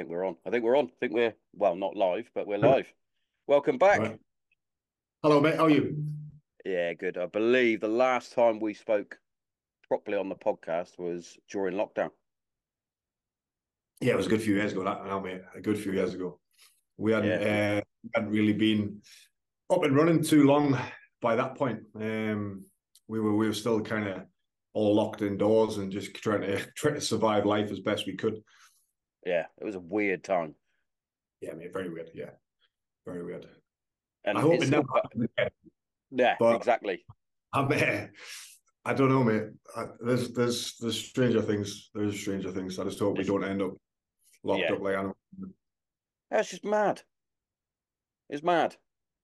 think we're on. I think we're on. I think we're, well, not live, but we're live. Welcome back. Right. Hello, mate. How are you? Yeah, good. I believe the last time we spoke properly on the podcast was during lockdown. Yeah, it was a good few years ago. That now, mate, a good few years ago. We hadn't Yeah. uh, hadn't really been up and running too long by that point. We were still kind of all locked indoors and just trying to survive life as best we could. Yeah. It was a weird time. Yeah, mate. Very weird. Yeah, very weird. I And hope it's it never still, happens again. yeah, But exactly. I'm, I don't know, mate. There's stranger things. There's stranger things. I just hope we It's, don't end up locked yeah. up like animals. That's just mad. It's mad.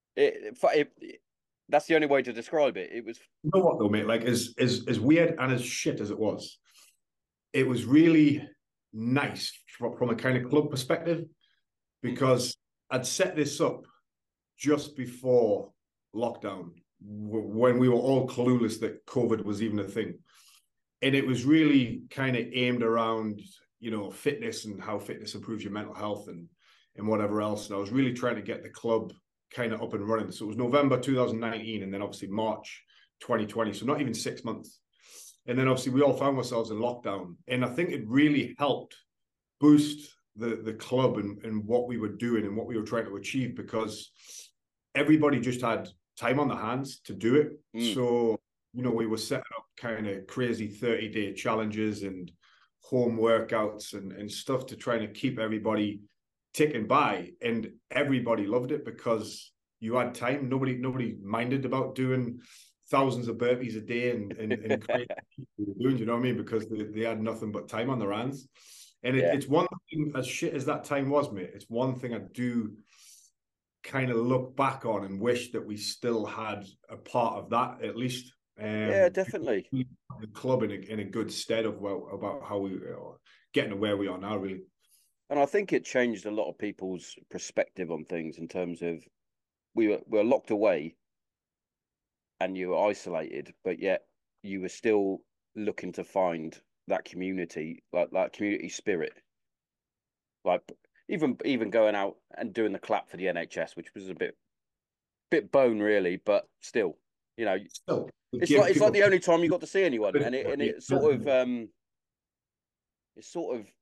That's the only way to describe it. It was, You know what though, mate? Like as weird and as shit as it was really nice from a kind of club perspective mm, because I'd set this up just before lockdown when we were all clueless that COVID was even a thing, and it was really kind of aimed around fitness and how fitness improves your mental health and whatever else. And I was really trying to get the club kind of up and running. So it was November 2019, and then obviously March 2020. So not even 6 months. And then obviously we all found ourselves in lockdown. And I think it really helped boost the club and what we were doing and what we were trying to achieve because everybody just had time on their hands to do it. mm, So, we were setting up kind of crazy 30-day challenges and home workouts and stuff to try to keep everybody ticking by. And everybody loved it because you had time. Nobody minded about doing thousands of burpees a day and crazy doing, you know what I mean? Because they had nothing but time on their hands. And yeah. it's one thing, as shit as that time was, mate, it's one thing I do kind of look back on and wish that we still had a part of that at least. Yeah, definitely. The club in a good stead of about how we getting to where we are now, really. And I think it changed a lot of people's perspective on things in terms of we were locked away and you were isolated, but yet you were still looking to find that community, like that community spirit. Like even going out and doing the clap for the NHS, which was a bit bone really, but still, you know, Still, it it's gives like people the only time you got to see anyone, and it sort of it sort of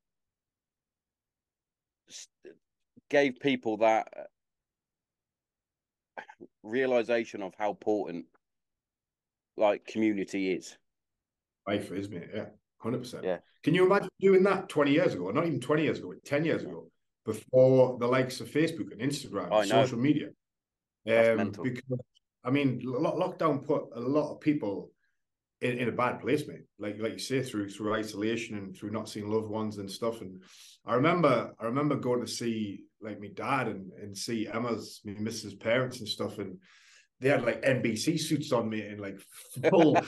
gave people that realization of how important like community is. life is, mate. Yeah, 100%. Yeah, Can you imagine doing that 20 years ago? Not even 20 years ago, 10 years no, ago, before the likes of Facebook and Instagram and I know social media. that's mental. Because I mean, lockdown put a lot of people in a bad place, mate. Like you say, through isolation and through not seeing loved ones and stuff. And I remember going to see like my dad and see my missus' parents and stuff, and they had like NBC suits on me and like full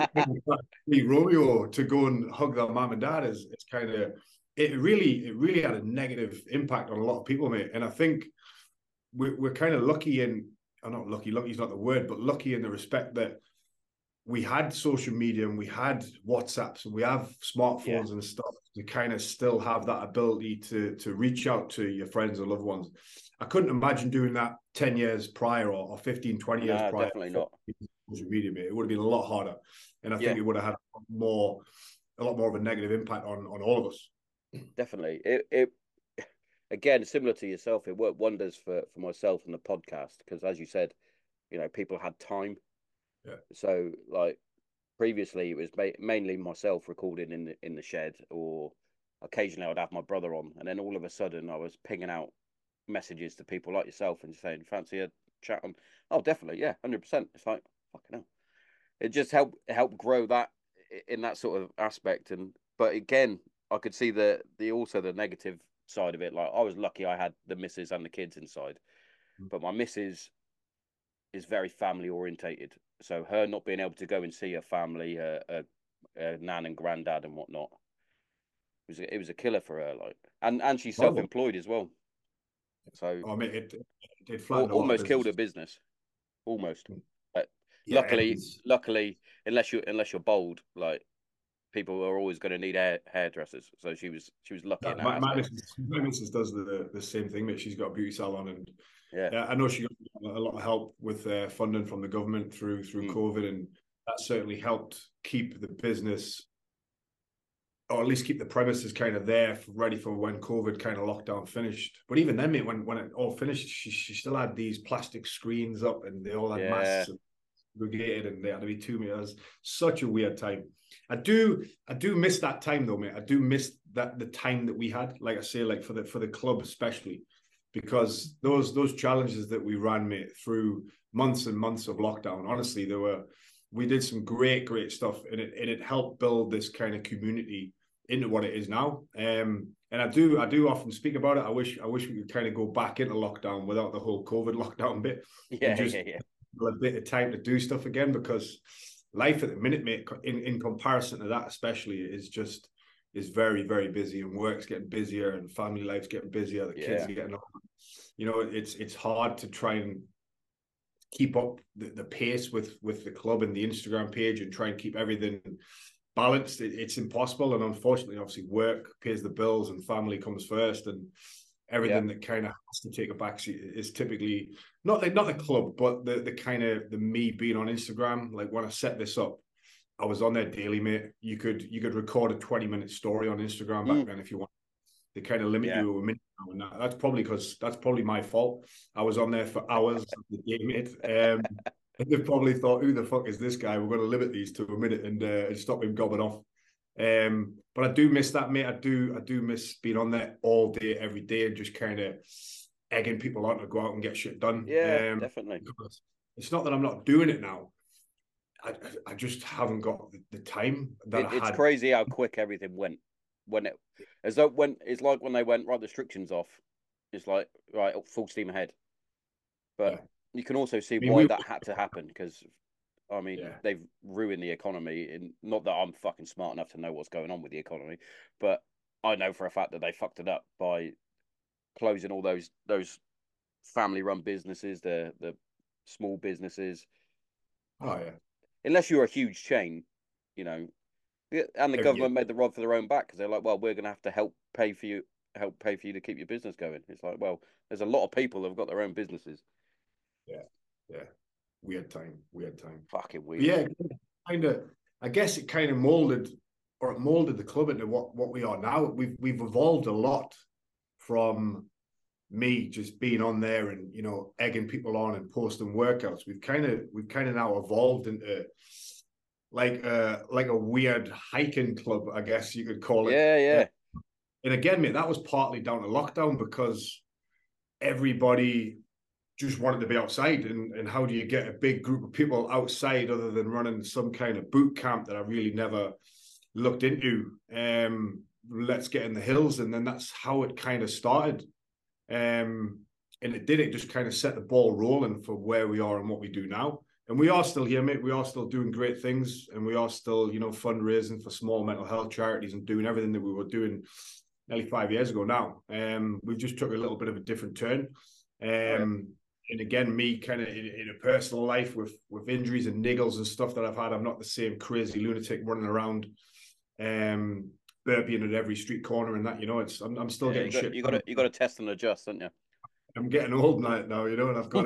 Romeo to go and hug their mom and dad. Is it's kind of it really had a negative impact on a lot of people, mate. And I think we're kind of lucky in, or not lucky. Lucky is not the word, but lucky in the respect that we had social media and we had WhatsApps and we have Yeah, smartphones and stuff to kind of still have that ability to reach out to your friends and loved ones. I couldn't imagine doing that 10 years prior or 15, 20 years no, prior definitely before not. social media, mate. It would have been a lot harder. And I think Yeah, it would have had a lot more of a negative impact on all of us. definitely. It again similar to yourself. It worked wonders for myself and the podcast because, as you said, people had time. Yeah. So like previously, it was mainly myself recording in the shed, or occasionally I'd have my brother on, and then all of a sudden I was pinging out messages to people like yourself and saying, "Fancy a chat on?" Oh, definitely, yeah, 100%. It's like fucking hell. It just helped grow that in that sort of aspect, and but again, I could see the also the negative side of it. Like I was lucky I had the missus and the kids inside, but my missus is very family orientated. So her not being able to go and see her family, her nan and granddad and whatnot, it was a killer for her. Like, and she's self Horrible. employed as well, so I mean, it flattened a lot of almost killed her businesses. business, almost. But Yeah, luckily, unless you're bold, like people are always going to need hairdressers. So she was lucky in that My aspect. missus does the same thing, mate. She's got a beauty salon, and Yeah. I know she got a lot of help with funding from the government through COVID, and that certainly helped keep the business, or at least keep the premises kind of there, ready for when COVID kind of lockdown finished. But even then, mate, when it all finished, she still had these plastic screens up, and they all had masks segregated, and they had to be 2 meters. Such a weird time. I do miss that time though, mate. I do miss the time that we had, like I say, like for the club especially, because those challenges that we ran, mate, through months and months of lockdown. Honestly, we did some great stuff, and it helped build this kind of community into what it is now. And I do often speak about it. I wish we could kind of go back into lockdown without the whole COVID lockdown bit. Yeah, just yeah. A bit of time to do stuff again, because life at the minute, mate, in comparison to that especially, is very, very busy, and work's getting busier, and family life's getting busier, the kids are getting older. You know, it's hard to try and keep up the pace with the club and the Instagram page, and try and keep everything balanced. It's impossible, and unfortunately, obviously, work pays the bills and family comes first, and everything that kind of has to take a backseat is typically not the club, but the kind of the me being on Instagram. Like when I set this up, I was on there daily, mate. You could record a 20-minute story on Instagram back then if you want. They kind of limit you to a minute now, and that's probably my fault. I was on there for hours of the day, mate. And they've probably thought, who the fuck is this guy? We're going to limit these to a minute and stop him gobbing off. But I do miss that, mate. I do miss being on there all day, every day, and just kind of egging people on to go out and get shit done. Yeah, definitely. It's not that I'm not doing it now. I just haven't got the time that I had. It's crazy how quick everything went. It's like when they went, right, the restrictions off. It's like, right, full steam ahead. But you can also see why that had to happen, because I mean, they've ruined the economy. And not that I'm fucking smart enough to know what's going on with the economy, but I know for a fact that they fucked it up by closing all those family-run businesses, the small businesses. Oh yeah. Unless you're a huge chain, you know, and the government made the rod for their own back, because they're like, well, we're going to have to help pay for you to keep your business going. It's like, well, there's a lot of people that have got their own businesses. Yeah. Weird time. Fucking weird. But yeah, kind of. I guess it kind of molded the club into what we are now. We've evolved a lot from me just being on there and, you know, egging people on and posting workouts. We've kind of now evolved into like a weird hiking club, I guess you could call it. Yeah. And again, mate, that was partly down to lockdown, because everybody just wanted to be outside, and how do you get a big group of people outside other than running some kind of boot camp that I really never looked into? Let's get in the hills, and then that's how it kind of started. And it just kind of set the ball rolling for where we are and what we do now. And we are still here, mate. We are still doing great things, and we are still, you know, fundraising for small mental health charities and doing everything that we were doing nearly 5 years ago now. We've just took a little bit of a different turn. And again, me kind of in a personal life with injuries and niggles and stuff that I've had, I'm not the same crazy lunatic running around, burping at every street corner and that, you know. I'm still getting shit. You got to test and adjust, don't you? I'm getting old now, you know, and I've got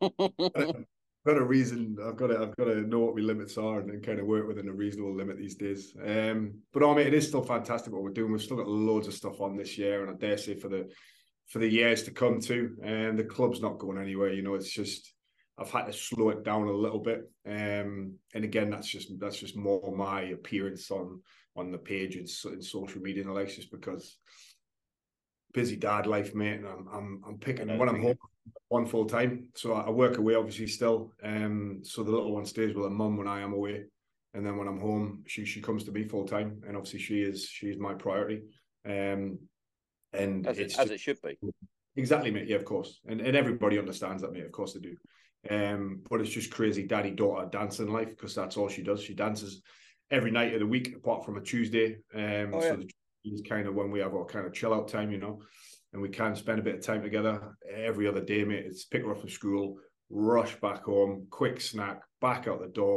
a reason. I've got to know what my limits are and kind of work within a reasonable limit these days. But mate, it is still fantastic what we're doing. We've still got loads of stuff on this year, and I dare say for the years to come too. And the club's not going anywhere. You know, it's just I've had to slow it down a little bit. And again, that's just more my appearance on the page and in social media and the likes, just because busy dad life, mate. And I'm picking when I'm home one full time. So I work away obviously still. So the little one stays with her mum when I am away. And then when I'm home, she comes to me full time. And obviously she is my priority. And as it should be. Exactly, mate. Yeah, of course. And everybody understands that, mate. Of course they do. But it's just crazy daddy-daughter dancing life, because that's all she does. She dances every night of the week apart from a Tuesday. So the is kind of when we have our kind of chill out time, you know, and we can spend a bit of time together. Every other day, mate, it's pick her up from school, rush back home, quick snack, back out the door,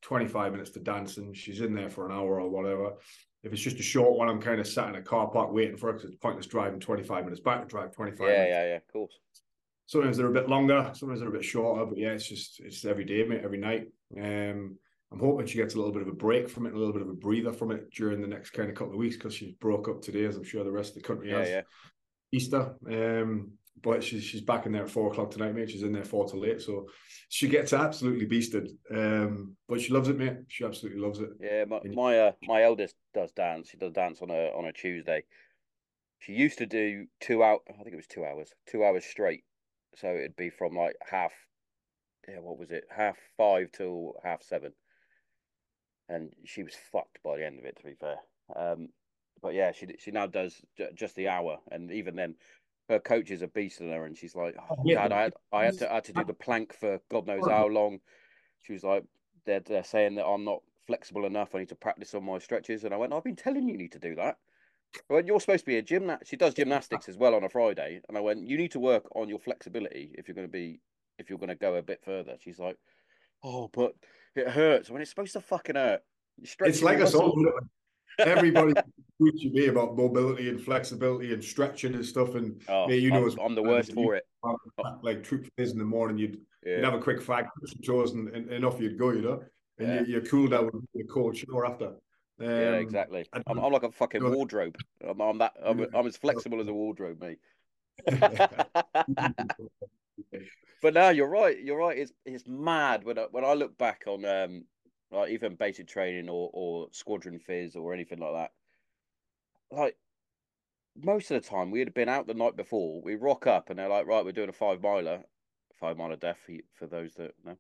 25 minutes to dance, and she's in there for an hour or whatever. If it's just a short one, I'm kind of sat in a car park waiting for her because it's pointless driving 25 minutes back to drive 25 minutes. Yeah, of course. Sometimes they're a bit longer, sometimes they're a bit shorter, but yeah, it's every day, mate, every night. I'm hoping she gets a little bit of a break from it, a little bit of a breather from it during the next kind of couple of weeks, because she's broke up today, as I'm sure the rest of the country has. Yeah. Easter. But she's back in there at 4 o'clock tonight, mate. She's in there 4 till 8, so she gets absolutely beasted. But she loves it, mate. She absolutely loves it. Yeah, my eldest does dance. She does dance on a Tuesday. She used to do 2 hours. I think it was 2 hours, 2 hours straight. So it'd be from like what was it, 5:30 till 7:30, and she was fucked by the end of it. To be fair, but yeah, she now does just the hour, and even then, her coaches are beasting her, and she's like, "Oh, Yeah, Dad, I had to do the plank for God knows how long." She was like, "They're saying that I'm not flexible enough. I need to practice on my stretches." And I went, "I've been telling you need to do that." I went, "You're supposed to be a gymnast." She does gymnastics as well on a Friday, and I went, "You need to work on your flexibility if you're going to go a bit further." She's like, "Oh, but it hurts." When it's supposed to fucking hurt. You're it's stretching like your us all. muscles. Everybody teaches me about mobility and flexibility and stretching and stuff. And Oh, mate, you know, I'm the worst for it. like troop phase in the morning, you'd have a quick fag, push your toes, and off you'd go, you know, and Yeah. you're cooled down with a cold shower after. Yeah, exactly. I'm like a fucking wardrobe. I'm as flexible as a wardrobe, mate. But no, you're right. You're right. It's mad when I look back on like even basic training or squadron phys or anything like that. Like most of the time, we had been out the night before. We rock up and they're like, right, we're doing a 5 miler, 5 miler death for those that know,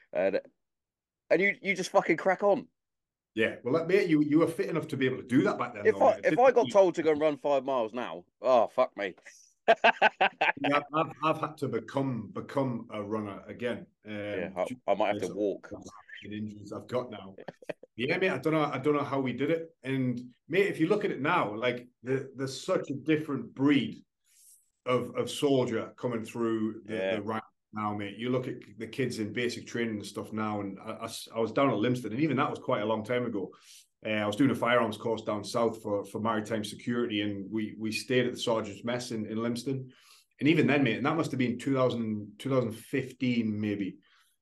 and you just fucking crack on. Yeah, well, mate, you were fit enough to be able to do that back then, If though, I mate. if I got told to go and run 5 miles now, oh fuck me. Yeah, I've had to become a runner again. Yeah, I might have to walk. Injuries I've got now. Yeah, mate, I don't know how we did it. And mate, if you look at it now, like there's such a different breed of soldier coming through the rank now, mate. You look at the kids in basic training and stuff now, and I was down at Lympstone, and even that was quite a long time ago. I was doing a firearms course down south for maritime security, and we stayed at the Sergeant's Mess in Lympstone. And even then, mate, and that must have been 2015 maybe.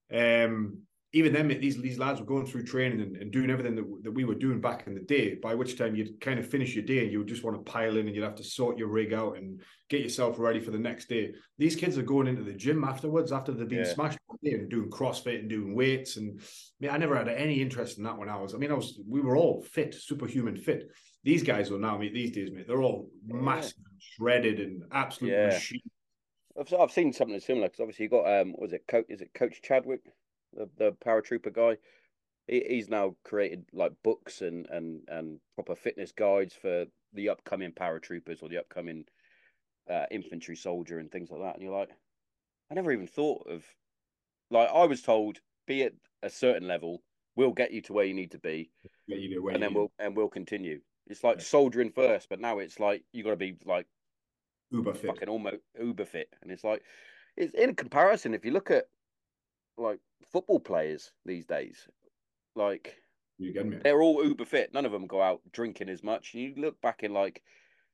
Even then, mate, these lads were going through training and doing everything that we were doing back in the day, by which time you'd kind of finish your day and you would just want to pile in and you'd have to sort your rig out and get yourself ready for the next day. These kids are going into the gym afterwards, after they've been smashed and doing CrossFit and doing weights. And I never had any interest in that when we were all fit, superhuman fit. These guys are now, mate, these days, mate, they're all massive, shredded and absolute machines. I've seen something similar, because obviously you got is it Coach Chadwick, the paratrooper guy. He's now created like books and proper fitness guides for the upcoming paratroopers or the upcoming infantry soldier and things like that. And you're like, I never even thought of, like, I was told, be at a certain level, we'll get you to where you need to be, and then we'll continue. It's like soldiering first, but now it's like you got to be like uber fit, fucking almost uber fit, and it's like, it's in comparison. If you look at like football players these days, like they're all uber fit. None of them go out drinking as much. You look back in like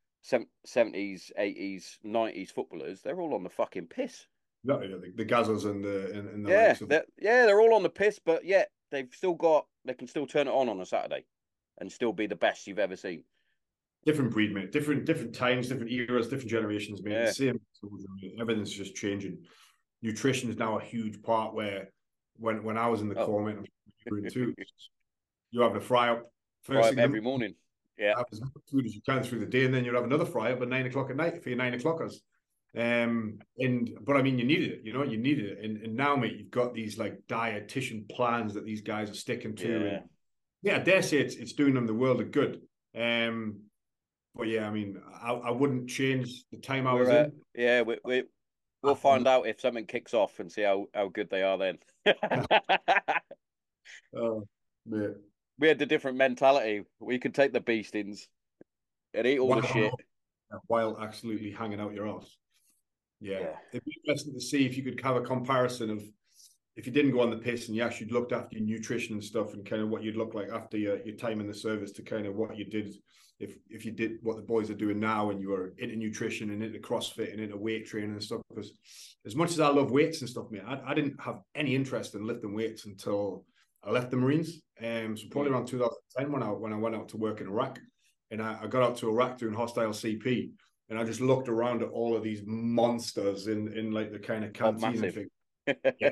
70s, 80s, 90s footballers, they're all on the fucking piss. The Gazzers and the likes of... they're all on the piss, but yet they can still turn it on a Saturday and still be the best you've ever seen. Different breed, mate. Different times, different eras, different generations, mate. The same. Everything's just changing. Nutrition is now a huge part. Where when I was in the Corps, mate, I'm too. You have a fry up first thing every morning. Yeah, have as much food as you can through the day, and then you'll have another fry up at 9 o'clock at night for your 9 o'clockers. But I mean, you needed it, you needed it. And now, mate, you've got these like dietitian plans that these guys are sticking to. And I dare say it's doing them the world of good. But yeah, I mean, I wouldn't change the time I was in. Yeah, we'll find out if something kicks off and see how good they are then. Oh, yeah. We had the different mentality. We could take the beastings and eat all the shit while absolutely hanging out your ass. Yeah. It'd be interesting to see if you could have a comparison of if you didn't go on the piss, and you actually looked after your nutrition and stuff, and kind of what you'd look like after your time in the service, to kind of what you did, if you did what the boys are doing now, and you were into nutrition and into CrossFit and into weight training and stuff. Because as much as I love weights and stuff, mate, I didn't have any interest in lifting weights until I left the Marines. So probably around 2010 when I went out to work in Iraq, and I got out to Iraq doing hostile CP, and I just looked around at all of these monsters in like the kind of canteen and things. Yeah,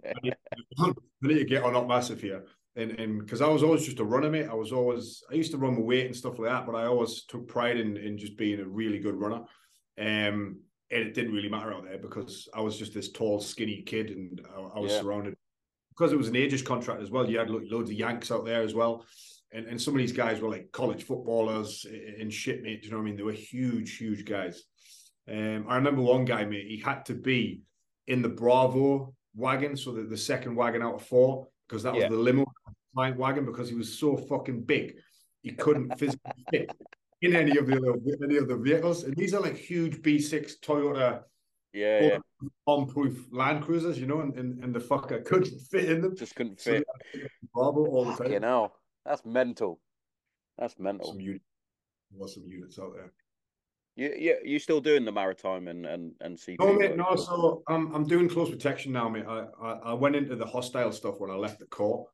I need to get on up massive here. And because I was always just a runner, mate. I used to run my weight and stuff like that, but I always took pride in just being a really good runner. And it didn't really matter out there because I was just this tall, skinny kid, and I was surrounded, because it was an ages contract as well. You had loads of Yanks out there as well. And some of these guys were like college footballers and shit, mate. Do you know what I mean? They were huge, huge guys. I remember one guy, mate, he had to be in the Bravo wagon, so the second wagon out of 4, because that was the limo client wagon, because he was so fucking big, he couldn't physically fit in any of the vehicles. And these are like huge B6 Toyota, bomb-proof Land Cruisers, you know, and the fucker couldn't fit in them. Just couldn't fit. So Bravo all the time. You know, that's mental. That's mental. Some units out there. You still doing the maritime and CP? No, mate, no. So I'm doing close protection now, mate. I went into the hostile stuff when I left the Corps.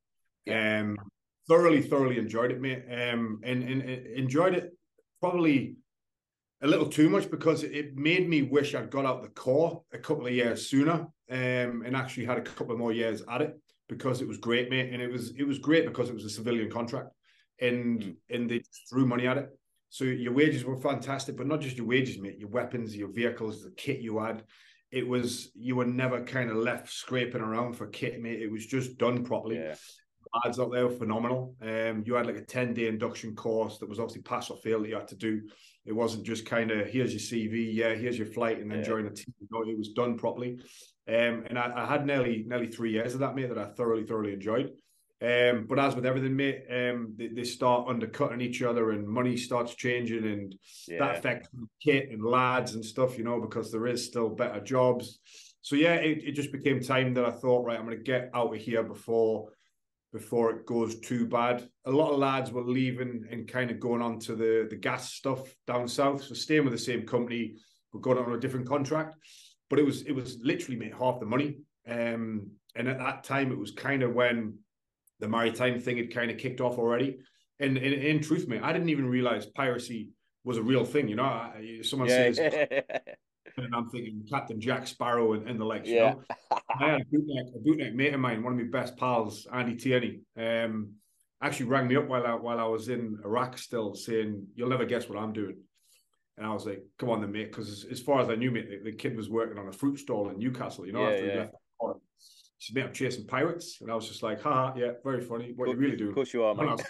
Thoroughly enjoyed it, mate. And enjoyed it probably a little too much, because it made me wish I'd got out the Corps a couple of years sooner, and actually had a couple of more years at it, because it was great, mate. And it was great because it was a civilian contract, and they threw money at it. So your wages were fantastic, but not just your wages, mate. Your weapons, your vehicles, the kit you had. You were never kind of left scraping around for kit, mate. It was just done properly. Yeah. Lads out there were phenomenal. You had like a 10-day induction course that was obviously pass or fail that you had to do. It wasn't just kind of, here's your CV, here's your flight, and then join a team. No, it was done properly. And I had nearly 3 years of that, mate, that I thoroughly enjoyed. But as with everything, mate, they start undercutting each other, and money starts changing, and that affects kit and lads and stuff, you know, because there is still better jobs. So it just became time that I thought, right, I'm going to get out of here before it goes too bad. A lot of lads were leaving and kind of going on to the gas stuff down south, so staying with the same company but going on a different contract. But it was literally, mate, half the money. And at that time, it was kind of when the maritime thing had kind of kicked off already. And in truth, mate, I didn't even realize piracy was a real thing. You know, someone says, and I'm thinking Captain Jack Sparrow and the likes. You know, I had a bootneck mate of mine, one of my best pals, Andy Tierney, actually rang me up while I was in Iraq still, saying, "You'll never guess what I'm doing." And I was like, "Come on then, mate," because as far as I knew, mate, the kid was working on a fruit stall in Newcastle. You know, after he left. She made up chasing pirates, and I was just like, "Ha, yeah, very funny. What are you really doing?" Of course you are, mate.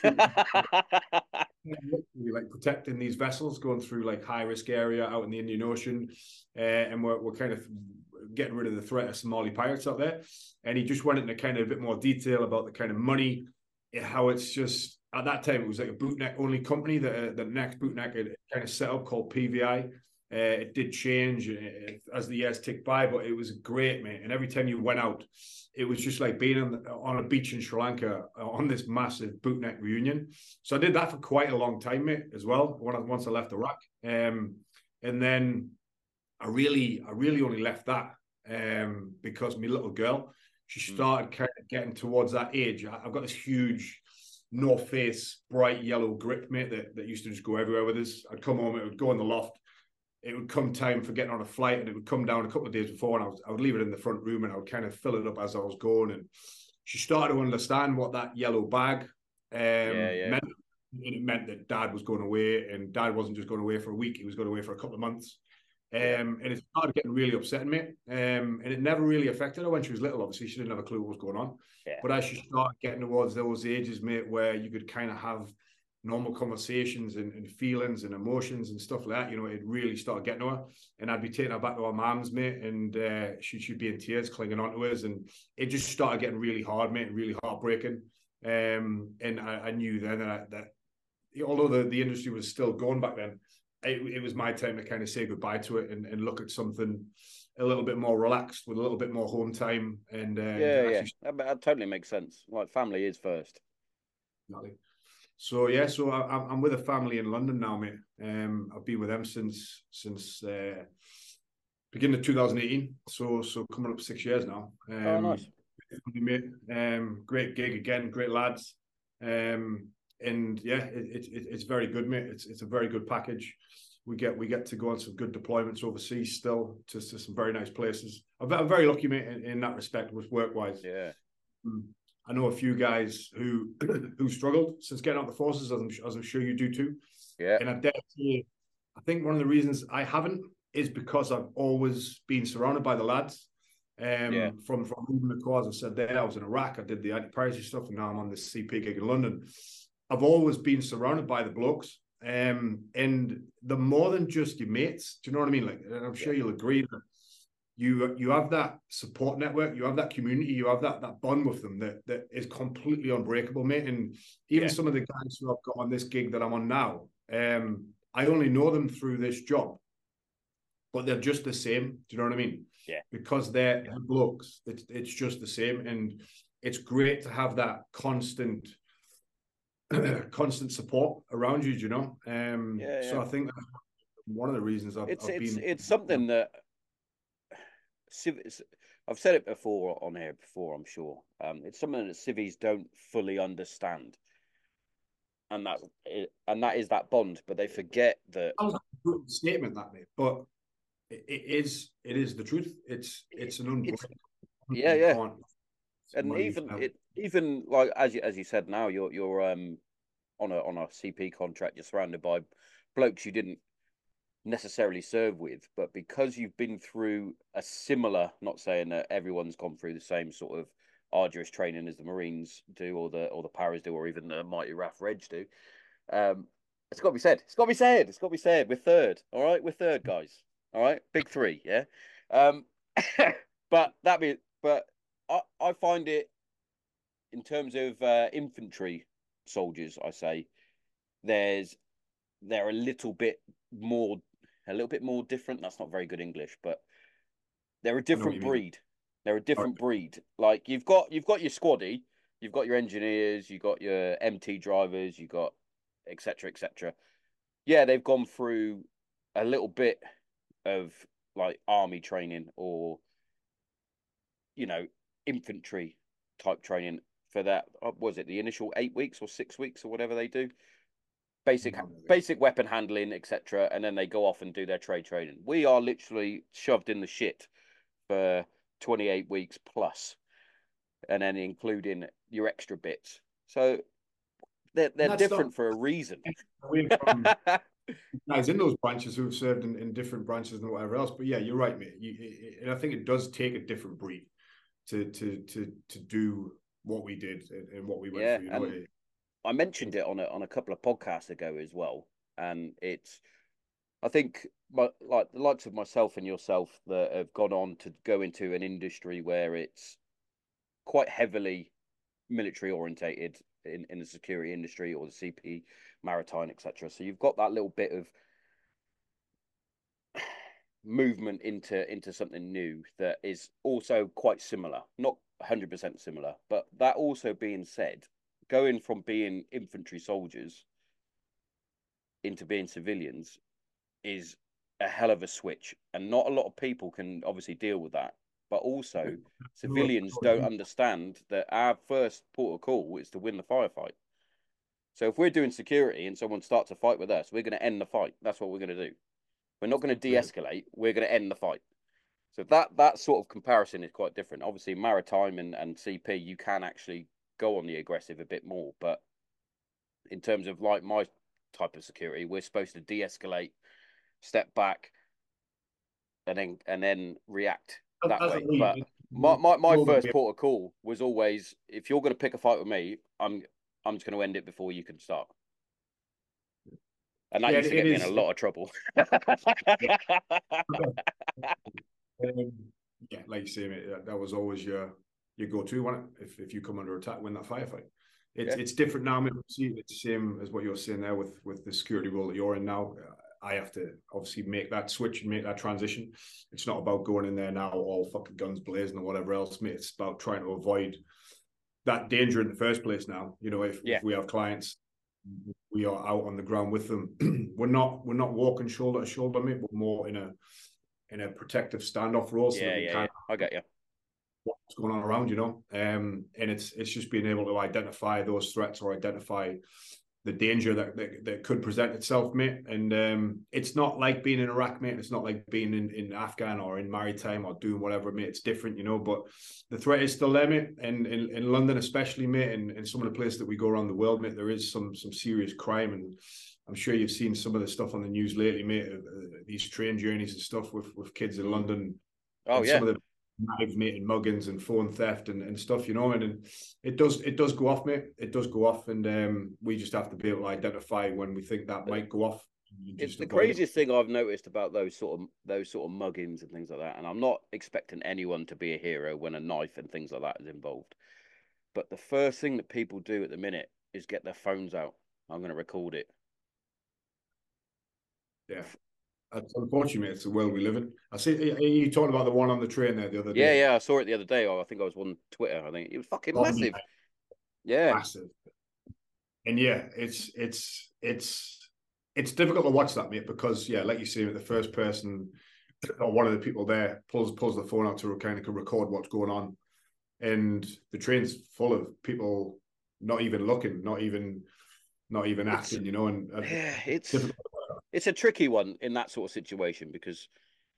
Like protecting these vessels going through like high risk area out in the Indian Ocean, and we're kind of getting rid of the threat of Somali pirates out there. And he just went into kind of a bit more detail about the kind of money, how it's just at that time it was like a bootneck only company that the next bootneck had kind of set up called PVI. It did change as the years ticked by, but it was great, mate. And every time you went out, it was just like being on a beach in Sri Lanka on this massive bootneck reunion. So I did that for quite a long time, mate, as well. Once I left Iraq, and then I really only left that because my little girl, she started kind of getting towards that age. I've got this huge North Face bright yellow grip, mate, that used to just go everywhere with us. I'd come home, it would go in the loft. It would come time for getting on a flight, and it would come down a couple of days before, and I would leave it in the front room, and I would kind of fill it up as I was going. And she started to understand what that yellow bag meant. And it meant that Dad was going away, and Dad wasn't just going away for a week; he was going away for a couple of months. And it started getting really upsetting me. And it never really affected her when she was little. Obviously, she didn't have a clue what was going on. But as she started getting towards those ages, mate, where you could kind of have normal conversations and feelings and emotions and stuff like that, you know, it really started getting to her. And I'd be taking her back to her mom's, mate, and she'd be in tears clinging on to us. And it just started getting really hard, mate, really heartbreaking. And I knew then that although the industry was still going back then, it was my time to kind of say goodbye to it and look at something a little bit more relaxed with a little bit more home time and Yeah. That totally makes sense. Like family is first. So yeah, so I'm with a family in London now, mate. I've been with them since beginning of 2018. So coming up 6 years now. Oh, nice. Great gig again, great lads. And yeah, it's very good, mate. It's a very good package. We get to go on some good deployments overseas still to some very nice places. I'm very lucky, mate, in that respect, with work wise. Yeah. I know a few guys who struggled since getting out the forces, as I'm sure you do too. Yeah. And I think one of the reasons I haven't is because I've always been surrounded by the lads. From moving the cause, I said there, I was in Iraq, I did the anti-piracy stuff, and now I'm on this CP gig in London. I've always been surrounded by the blokes, and they're more than just your mates. Do you know what I mean? Like, and I'm sure you'll agree that you have that support network, you have that community, you have that bond with them that is completely unbreakable, mate. And even some of the guys who I've got on this gig that I'm on now, I only know them through this job, but they're just the same. Do you know what I mean? Yeah. Because they're blokes, it's just the same, and it's great to have that constant support around you. Do you know? So I think that's one of the reasons I've been. It's something that I've said it before on here before, I'm sure. It's something that civvies don't fully understand, and that is that bond. But they forget that. That was a good statement, that, mate. But it is the truth. It's an unbreakable. Yeah. And even like as you said, now you're on a CP contract, you're surrounded by blokes you didn't necessarily serve with, but because you've been through a similar, not saying that everyone's gone through the same sort of arduous training as the Marines do, or the Paras do, or even the mighty RAF Reg do. It's got to be said. It's got to be said. It's got to be said. We're third. All right, we're third, guys. All right, big three. Yeah. But I find it in terms of infantry soldiers. I say they're a little bit more different. That's not very good English, but they're a different breed. They're a different breed. Like you've got your squaddy, you've got your engineers, you've got your MT drivers, you've got etc. etc. Yeah, they've gone through a little bit of like army training or infantry type training for that. Was it the initial 8 weeks or 6 weeks or whatever they do? Basic weapon handling, etc., and then they go off and do their trade training. We are literally shoved in the shit for 28 weeks plus, and then including your extra bits. So they're different for a reason. Guys in those branches who have served in different branches and whatever else, but yeah, you're right, mate. And I think it does take a different breed to do what we did and what we went through. I mentioned it on a couple of podcasts ago as well, and I think like the likes of myself and yourself that have gone on to go into an industry where it's quite heavily military orientated in the security industry or the CP, maritime, etc. So you've got that little bit of movement into something new that is also quite similar, not 100% similar, but that also being said, going from being infantry soldiers into being civilians is a hell of a switch, and not a lot of people can obviously deal with that. But also, civilians don't understand that our first port of call is to win the firefight. So if we're doing security and someone starts a fight with us, we're going to end the fight. That's what we're going to do. We're not going to de-escalate. We're going to end the fight. So that sort of comparison is quite different. Obviously, maritime and CP, you can actually go on the aggressive a bit more. But in terms of like my type of security, we're supposed to de-escalate, step back, and then react that way. But my first port of call was always, if you're going to pick a fight with me, I'm just going to end it before you can start. And that used to get me in a lot of trouble. Yeah, like you say, mate, that was always your go-to one. If you come under attack, win that firefight. It's different now. It's the same as what you're saying there with the security role that you're in now. I have to obviously make that switch and make that transition. It's not about going in there now all fucking guns blazing or whatever else, mate. It's about trying to avoid that danger in the first place now. You know, if we have clients, we are out on the ground with them. we're not walking shoulder to shoulder, mate. We're more in a protective standoff role. So I get you. What's going on around, you know, and it's just being able to identify those threats or identify the danger that could present itself, mate. And it's not like being in Iraq, mate. It's not like being in Afghan or in maritime or doing whatever, mate. It's different, you know, but the threat is still there, mate. And in London especially, mate, and some of the places that we go around the world, mate, there is some serious crime. And I'm sure you've seen some of the stuff on the news lately, mate, these train journeys and stuff with kids in London. Oh, yeah. Some of the knives, mate, and muggings and phone theft and stuff, you know, and it does go off, mate. It does go off, and we just have to be able to identify when we think that might go off. It's the craziest thing I've noticed about those sort of muggings and things like that. And I'm not expecting anyone to be a hero when a knife and things like that is involved. But the first thing that people do at the minute is get their phones out. I'm going to record it. Yeah. Unfortunately, it's the world we live in. I see. Are you talking about the one on the train there the other day? Yeah. I saw it the other day. I think I was on Twitter. I think it was fucking massive. Yeah, massive. And yeah, it's difficult to watch that, mate, because like you say, the first person or one of the people there pulls the phone out to kind of record what's going on, and the train's full of people not even looking, not even acting, you know. And it's difficult. It's a tricky one in that sort of situation because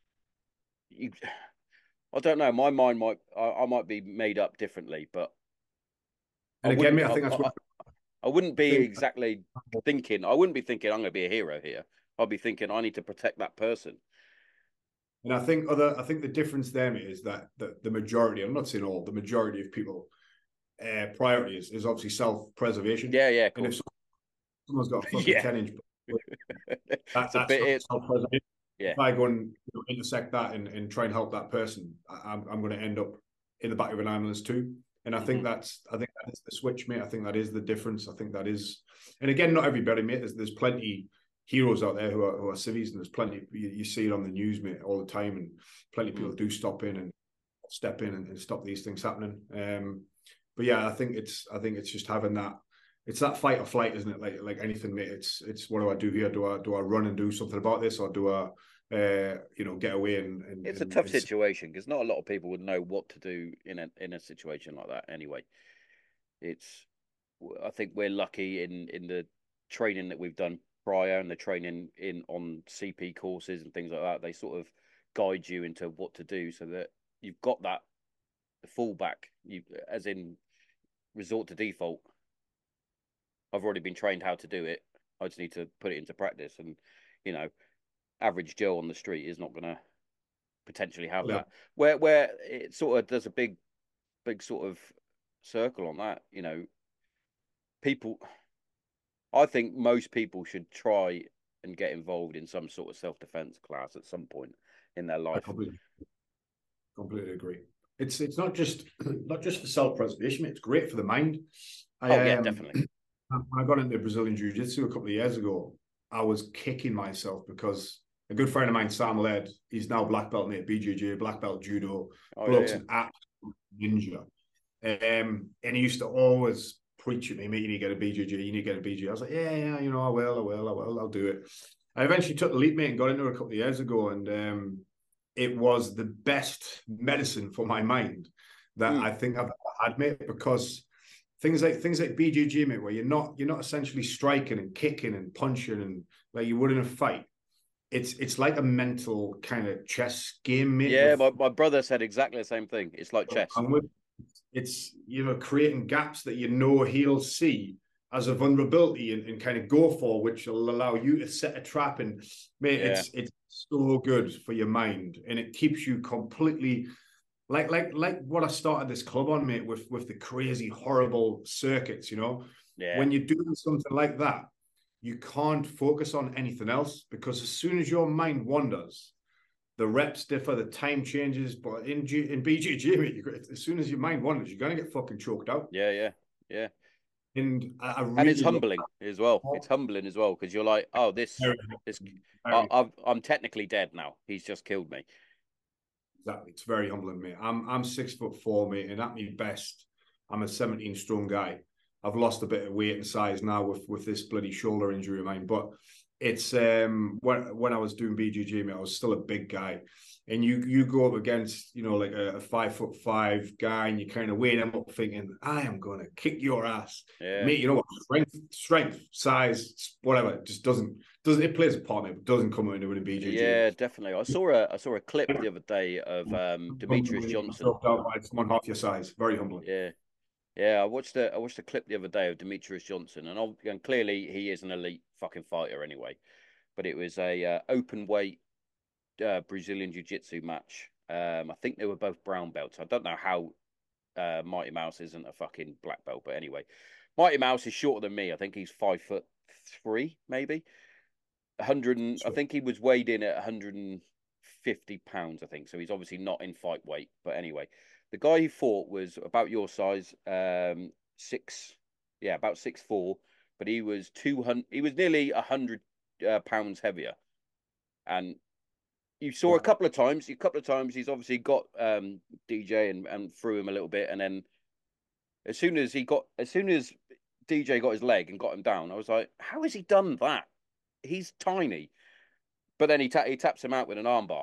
I don't know. My mind I might be made up differently, but and again, mate, I think that's what I wouldn't be exactly thinking. I wouldn't be thinking I'm going to be a hero here. I'll be thinking I need to protect that person. And I think the difference there, mate, is that the majority, I'm not saying all, the majority of people priority is obviously self-preservation. Yeah, of course. And if someone's got a fucking 10-inch, that's self-preservation. Yeah. If I go and intersect that and try and help that person, I'm going to end up in the back of an ambulance too. And I think that is the switch, mate. I think that is the difference. I think that is, and again, not everybody, mate. There's plenty heroes out there who are civvies, and there's plenty you see it on the news, mate, all the time, and plenty of people do step in and stop these things happening. But yeah, I think it's just having that. It's that fight or flight, isn't it? Like anything, mate. It's what do I do here? Do I run and do something about this, or do I get away and it's a tough situation because not a lot of people would know what to do in a situation like that anyway. I think we're lucky in the training that we've done prior and the training on CP courses and things like that. They sort of guide you into what to do so that you've got that fallback, as in resort to default. I've already been trained how to do it. I just need to put it into practice. And, average Joe on the street is not going to potentially have that. Where it sort of does a big sort of circle on that, people, I think most people should try and get involved in some sort of self-defense class at some point in their life. I completely agree. It's not just for self-preservation, it's great for the mind. Definitely. When I got into Brazilian Jiu-Jitsu a couple of years ago, I was kicking myself because a good friend of mine, Sam Laird, he's now black belt at BJJ, black belt judo. Bloke's an absolute ninja. And he used to always preach at me, mate, you need to get a BJJ, you need to get a BJJ. I was like, yeah, I will, I'll do it. I eventually took the leap, mate, and got into it a couple of years ago. And it was the best medicine for my mind that I think I've ever had, mate, because things like BJJ, mate, where you're not essentially striking and kicking and punching and like you would in a fight. It's like a mental kind of chess game, mate. Yeah, my brother said exactly the same thing. It's like chess. It's creating gaps that he'll see as a vulnerability and kind of go for, which will allow you to set a trap. And mate, it's so good for your mind, and it keeps you completely. Like what I started this club on, mate, with the crazy, horrible circuits, When you're doing something like that, you can't focus on anything else because as soon as your mind wanders, the reps differ, the time changes. But in BJJ, mate, as soon as your mind wanders, you're going to get fucking choked out. Yeah. And I And it's really love humbling as well. that. It's humbling as well because you're like, oh, Very, this, very, I'm technically dead now. He's just killed me. exactly. It's very humbling, mate. I'm 6'4", mate, and at my best, I'm a 17 stone guy. I've lost a bit of weight and size now with this bloody shoulder injury of mine, but it's when I was doing BJJ, mate, I was still a big guy, and you go up against like a 5'5" guy, and you kind of weigh him up, thinking I am gonna kick your ass, Yeah. mate. You know what? Strength, size, whatever, it just doesn't it plays a part, mate, but doesn't come into it in BJJ. Yeah, definitely. I saw a clip the other day of Demetrius Johnson. Dropped out by someone half your size. Very humbling. Yeah. Yeah, I watched a clip the other day of Demetrius Johnson, and clearly he is an elite fucking fighter anyway. But it was a open weight Brazilian Jiu-Jitsu match. I think they were both brown belts. I don't know how Mighty Mouse isn't a fucking black belt, but anyway, Mighty Mouse is shorter than me. I think he's 5'3", maybe 100. I think he was weighed in at 150 pounds. I think so. He's obviously not in fight weight, but anyway, the guy he fought was about your size, six, yeah, about 6'4", but he was 200. He was nearly 100 pounds heavier, and you saw Wow. a couple of times he's obviously got DJ and threw him a little bit, and then as soon as DJ got his leg and got him down, I was like, how has he done that? He's tiny, but then he taps him out with an armbar.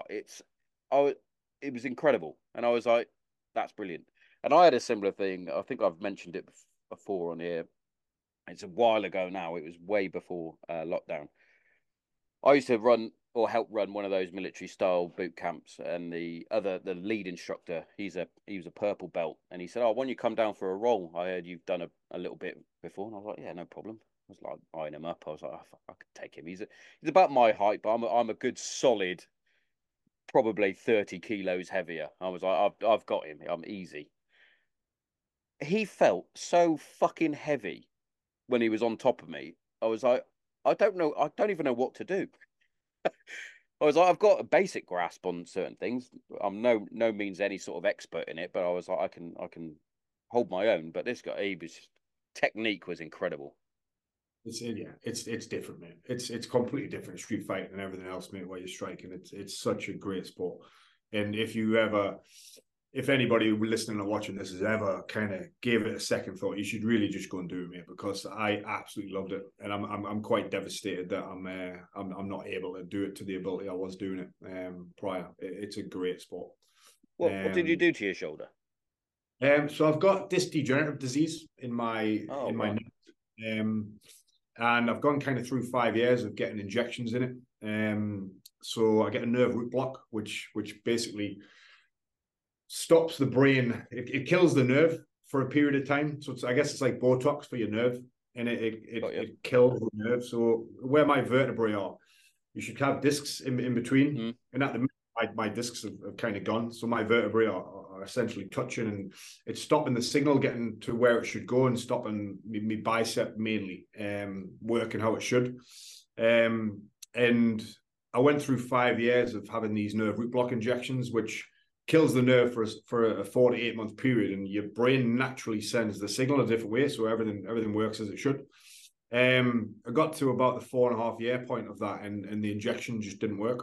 It was incredible, and I was like, that's brilliant. And I had a similar thing. I think I've mentioned it before on here. It's a while ago now. It was way before lockdown. I used to run or help run one of those military style boot camps, and the lead instructor, he was a purple belt, and he said, "Oh, when you come down for a roll, I heard you've done a little bit before." And I was like, "Yeah, no problem." I was like eyeing him up. I was like, oh, I could take him. He's about my height, but I'm a good solid, probably 30 kilos heavier. I was like, I've got him. I'm easy. He felt so fucking heavy when he was on top of me. I was like, I don't know. I don't even know what to do. I was like, I've got a basic grasp on certain things. I'm no means any sort of expert in it, but I was like, I can hold my own. But this guy, technique was incredible. It's different, man. It's completely different street fighting and everything else, mate. Where you're striking, it's such a great sport. And if anybody listening or watching this has ever kind of gave it a second thought, you should really just go and do it, mate. Because I absolutely loved it, and I'm quite devastated that I'm not able to do it to the ability I was doing it prior. It's a great sport. What did you do to your shoulder? So I've got this degenerative disease in my Oh, neck. right. And I've gone kind of through 5 years of getting injections in it. So I get a nerve root block, which basically stops the brain. It kills the nerve for a period of time. So I guess it's like Botox for your nerve, and it kills the nerve. So where my vertebrae are, you should have discs in between, and at the minute, my discs have kind of gone. So my vertebrae are essentially touching, and it's stopping the signal getting to where it should go, and stopping me bicep mainly working how it should. And I went through 5 years of having these nerve root block injections, which kills the nerve for a 4 to 8 month period, and your brain naturally sends the signal a different way, so everything works as it should. I got to about the 4.5 year point of that, and the injection just didn't work.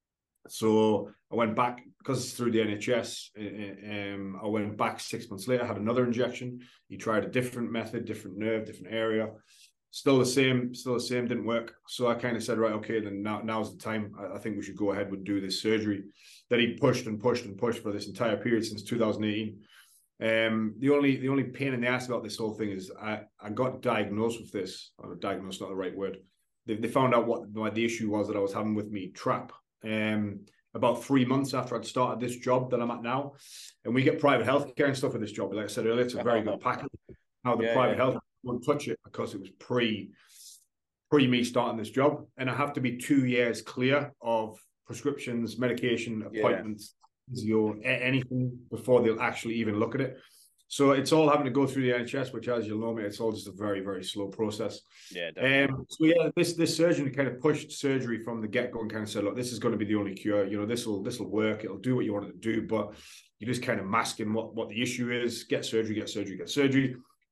So I went back because it's through the NHS. I went back 6 months later, had another injection. He tried a different method, different nerve, different area. Still the same, didn't work. So I kind of said, right, okay, then now's the time. I think we should go ahead and do this surgery that he pushed and pushed and pushed for this entire period since 2018. The only pain in the ass about this whole thing is I got diagnosed with this. Diagnosed, not the right word. They found out what the issue was that I was having with me trap. About 3 months after I'd started this job that I'm at now, and we get private healthcare and stuff with this job. Like I said earlier, it's a very good package. Now the private health won't touch it because it was pre me starting this job, and I have to be 2 years clear of prescriptions, medication, appointments, physio, anything before they'll actually even look at it. So it's all having to go through the NHS, which, as you'll know, mate, it's all just a very, very slow process. Yeah, definitely. So yeah, this surgeon kind of pushed surgery from the get-go and kind of said, look, this is going to be the only cure. You know, this will work. It'll do what you want it to do, but you're just kind of masking what the issue is. Get surgery, get surgery, get surgery.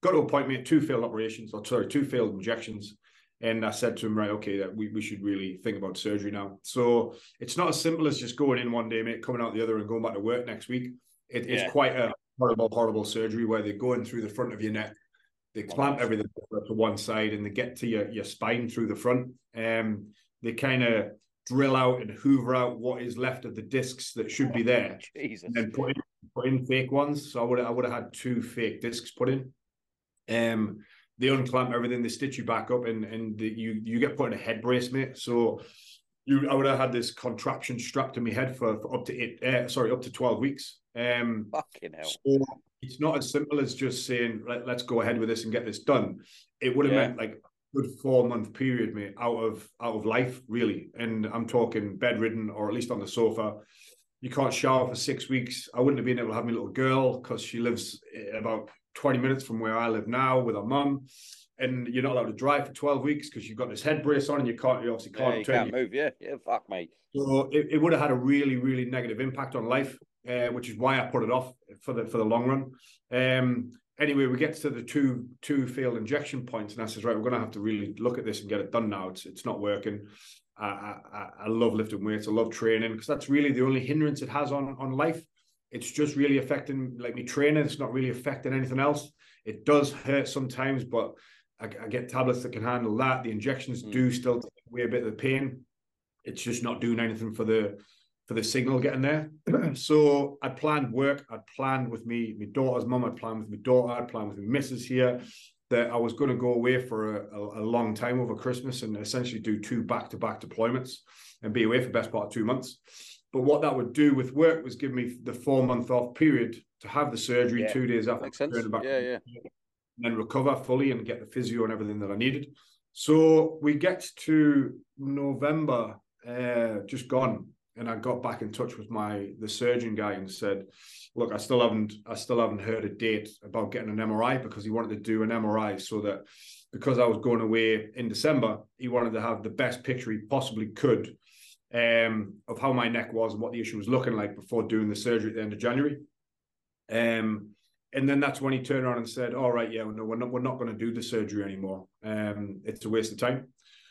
got to a point, mate, 2 failed operations, or sorry, 2 failed injections. And I said to him, right, okay, that we should really think about surgery now. So it's not as simple as just going in one day, mate, coming out the other and going back to work next week. It's quite a horrible, horrible surgery where they're going through the front of your neck. They clamp everything to one side and they get to your spine through the front. They kind of drill out and hoover out what is left of the discs that should be there. Jesus. And then put in fake ones. So I would have had 2 fake discs put in. They unclamp everything, they stitch you back up, and you get put in a head brace, mate. So I would have had this contraption strapped to my head for up to 12 weeks. Fucking hell. So it's not as simple as just saying, let's go ahead with this and get this done. It would have meant like a good 4-month period, mate, out of life, really. And I'm talking bedridden, or at least on the sofa. You can't shower for 6 weeks. I wouldn't have been able to have my little girl because she lives about 20 minutes from where I live now with her mum, and you're not allowed to drive for 12 weeks because you've got this head brace on and you obviously can't move. Yeah, fuck, mate. So it would have had a really, really negative impact on life, which is why I put it off for the long run. Anyway, we get to the two failed injection points, and I says, right, we're going to have to really look at this and get it done now. It's not working. I love lifting weights. I love training because that's really the only hindrance it has on life. It's just really affecting like me training. It's not really affecting anything else. It does hurt sometimes, but I get tablets that can handle that. The injections do still take away a bit of the pain. It's just not doing anything for the signal getting there. So I planned work. I'd planned with my daughter's mum. I'd planned with my daughter. I'd planned with my missus here that I was going to go away for a long time over Christmas and essentially do 2 back-to-back deployments and be away for the best part of 2 months. But what that would do with work was give me the 4-month off period to have the surgery 2 days after returning back, and then recover fully and get the physio and everything that I needed. So we get to November, just gone, and I got back in touch with the surgeon guy and said, look, I still haven't heard a date about getting an MRI, because he wanted to do an MRI so that because I was going away in December, he wanted to have the best picture he possibly could of how my neck was and what the issue was looking like before doing the surgery at the end of January. And then that's when he turned around and said, all right, yeah, no, we're not going to do the surgery anymore. It's a waste of time.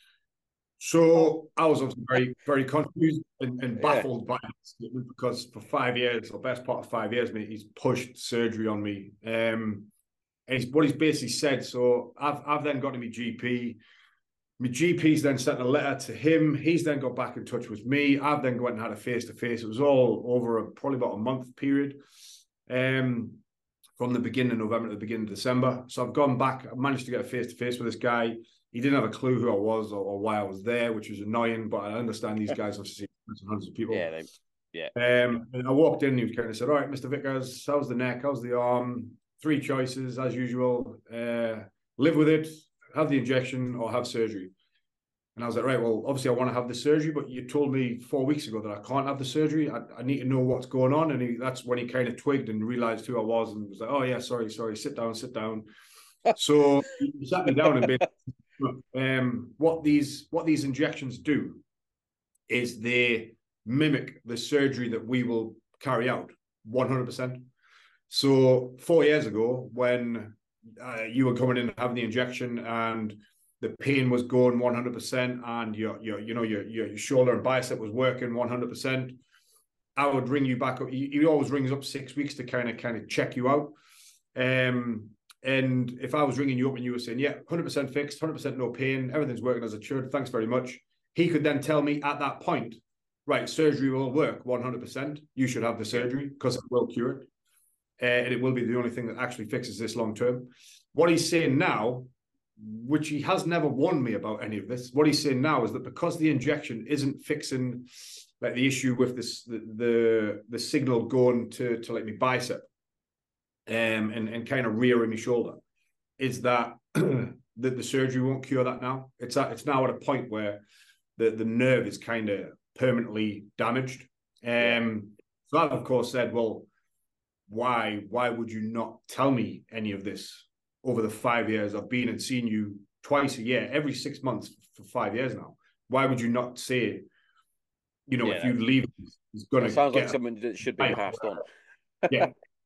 So I was obviously very, very confused and baffled by that statement, because for 5 years, or best part of 5 years, mate, he's pushed surgery on me. And what he's basically said, so I've then got to my GP. My GP's then sent a letter to him. He's then got back in touch with me. I've then went and had a face-to-face. It was all over probably about a month period, from the beginning of November to the beginning of December. So I've gone back. I managed to get a face-to-face with this guy. He didn't have a clue who I was or why I was there, which was annoying, but I understand these guys have seen hundreds of people. And I walked in and he was kind of said, all right, Mr. Vickers, how's the neck? How's the arm? 3 choices as usual. Live with it, have the injection, or have surgery. And I was like, right, well, obviously I want to have the surgery, but you told me 4 weeks ago that I can't have the surgery. I need to know what's going on. And that's when he kind of twigged and realized who I was and was like, oh yeah, sorry, sit down. So he sat me down and what these injections do is they mimic the surgery that we will carry out 100%. So 4 years ago, when you were coming in and having the injection and the pain was going 100%, and your shoulder and bicep was working 100%, I would ring you back up. He always rings up 6 weeks to kind of check you out. And if I was ringing you up and you were saying, yeah, 100% fixed, 100% no pain, everything's working as it should, thanks very much, he could then tell me at that point, right, surgery will work 100%. You should have the surgery because it will cure it. And it will be the only thing that actually fixes this long term. What he's saying now, which he has never warned me about any of this, what he's saying now is that because the injection isn't fixing like the issue with this, the signal going to like my bicep, and kind of rear in my shoulder, is that the surgery won't cure that now. It's now at a point where the nerve is kind of permanently damaged. So I've of course said, well, why would you not tell me any of this over the 5 years I've been and seen you twice a year, every 6 months for 5 years now? Why would you not say, if you leave, it's going to sounds like something that should be passed on. Yeah.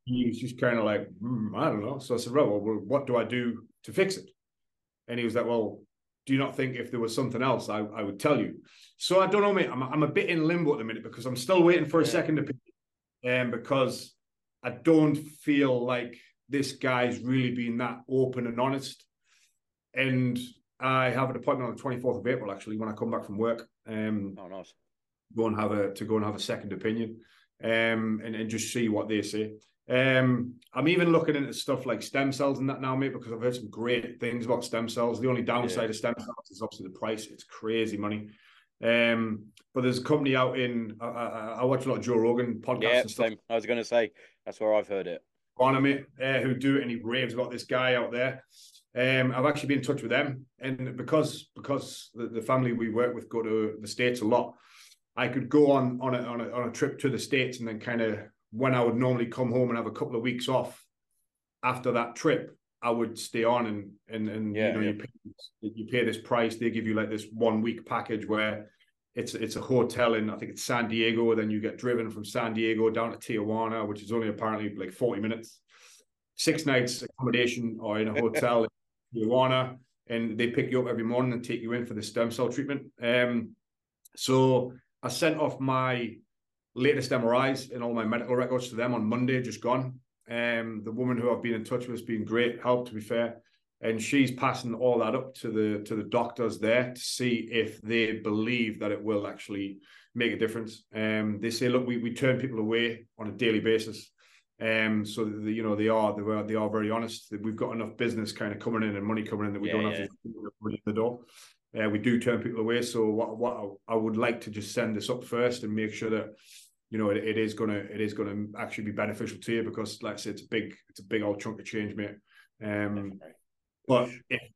he was just kind of like, I don't know. So I said, right, well, what do I do to fix it? And he was like, well, do you not think if there was something else, I would tell you? So I don't know, mate. I'm a bit in limbo at the minute because I'm still waiting for a second opinion, because I don't feel like this guy's really been that open and honest. And I have an appointment on the 24th of April, actually, when I come back from work. Oh, nice. Go and have a second opinion, and just see what they say. I'm even looking into stuff like stem cells and that now, mate, because I've heard some great things about stem cells. The only downside of stem cells is obviously the price. It's crazy money. But there's a company out in I watch a lot of Joe Rogan podcasts and stuff. Same. I was going to say that's where I've heard it. On him, who do it, and he raves about this guy out there. I've actually been in touch with them, and because the family we work with go to the States a lot, I could go on a trip to the States, and then kind of when I would normally come home and have a couple of weeks off after that trip, I would stay on and you pay this price. They give you like this 1 week package where it's a hotel in, I think it's San Diego. Then you get driven from San Diego down to Tijuana, which is only apparently like 40 minutes. 6 nights accommodation or in a hotel in Tijuana, and they pick you up every morning and take you in for the stem cell treatment. So I sent off my latest MRIs and all my medical records to them on Monday, just gone. The woman who I've been in touch with has been great help, to be fair. And she's passing all that up to the doctors there to see if they believe that it will actually make a difference. They say, look, we turn people away on a daily basis. So they are very honest. We've got enough business kind of coming in and money coming in that we don't have to put in the door. We do turn people away. So what I would like to just send this up first and make sure that it is gonna actually be beneficial to you, because like I said, it's a big old chunk of change, mate. But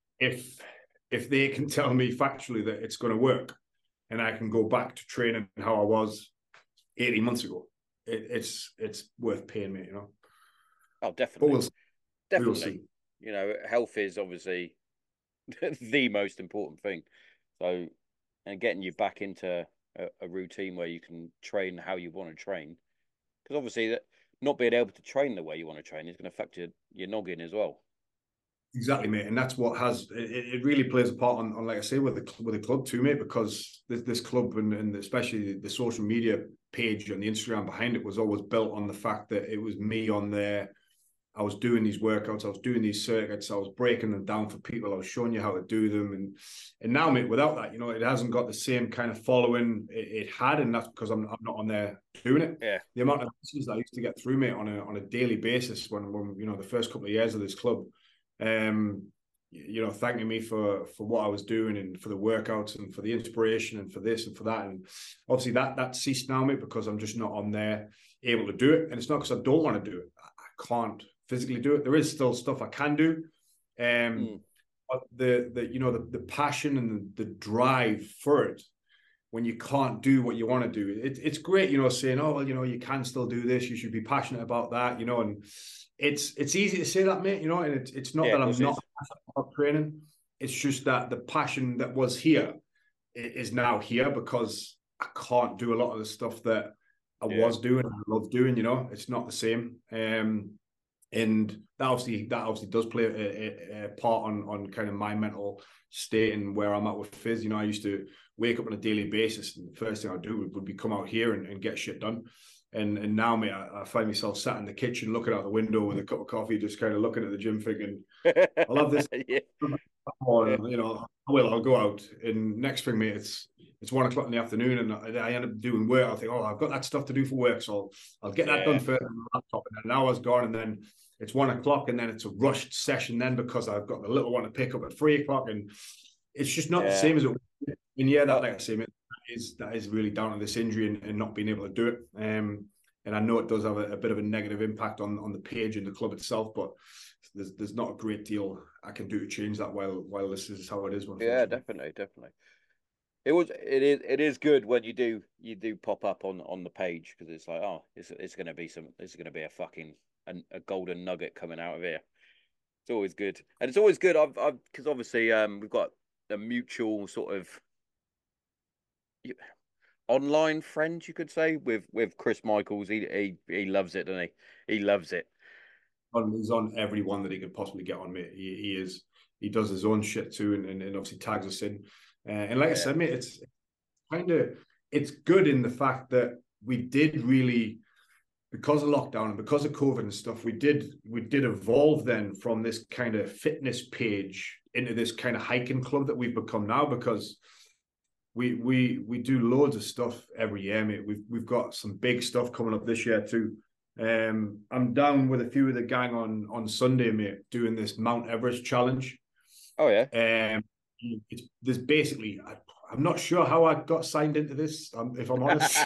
if they can tell me factually that it's going to work and I can go back to training how I was 18 months ago, it's worth paying me, Oh, definitely. But we'll see. Health is obviously the most important thing. So, and getting you back into a routine where you can train how you want to train, because obviously that not being able to train the way you want to train is going to affect your noggin as well. Exactly, mate, and that's what it really plays a part on like I say with the club too, mate, because this club and especially the social media page and the Instagram behind it was always built on the fact that it was me on there. I was doing these workouts, I was doing these circuits, I was breaking them down for people, I was showing you how to do them, and now, mate, without that, it hasn't got the same kind of following it had, and that's because I'm not on there doing it. Yeah, the amount of messages that I used to get through, mate, on a daily basis when the first couple of years of this club. Thanking me for what I was doing and for the workouts and for the inspiration and for this and for that. And obviously that ceased now, mate, because I'm just not on there able to do it. And it's not because I don't want to do it. I can't physically do it. There is still stuff I can do. But the passion and the drive for it, when you can't do what you want to do, it's great, saying, oh, well, you can still do this. You should be passionate about that, and it's easy to say that, mate, and it's not that I'm not about training. It's just that the passion that was here is now here because I can't do a lot of the stuff that I was doing and I love doing, it's not the same. And that obviously does play a part on kind of my mental state and where I'm at with phys. I used to wake up on a daily basis, and the first thing I do would be come out here and get shit done. And now, mate, I find myself sat in the kitchen looking out the window with a cup of coffee, just kind of looking at the gym, thinking, I love this. I'll go out. And next thing, mate, it's 1 o'clock in the afternoon, and I end up doing work. I think, I've got that stuff to do for work, so I'll get that done first on the laptop. And then an hour's gone, and then it's 1 o'clock, and then it's a rushed session then because I've got the little one to pick up at 3 o'clock, and it's just not the same as it was. And that, like I say, mate, that is really down to this injury and not being able to do it. And I know it does have a bit of a negative impact on the page and the club itself, but there's not a great deal I can do to change that while this is how it is. Yeah, definitely. It is good when you do pop up on the page, because it's like, it's going to be a fucking a golden nugget coming out of here. It's always good, and it's always good. I've because obviously we've got a mutual sort of online friend, you could say, with Chris Michaels. He loves it, doesn't he? He loves it. he's on every one that he could possibly get on, mate. He does his own shit too, and obviously tags us in. And like I said, mate, it's kind of it's good in the fact that we did really, because of lockdown and because of COVID and stuff, we did evolve then from this kind of fitness page into this kind of hiking club that we've become now, because we do loads of stuff every year, mate. We've got some big stuff coming up this year too. I'm down with a few of the gang on Sunday, mate, doing this Mount Everest challenge. Oh yeah. There's basically, I'm not sure how I got signed into this, if I'm honest.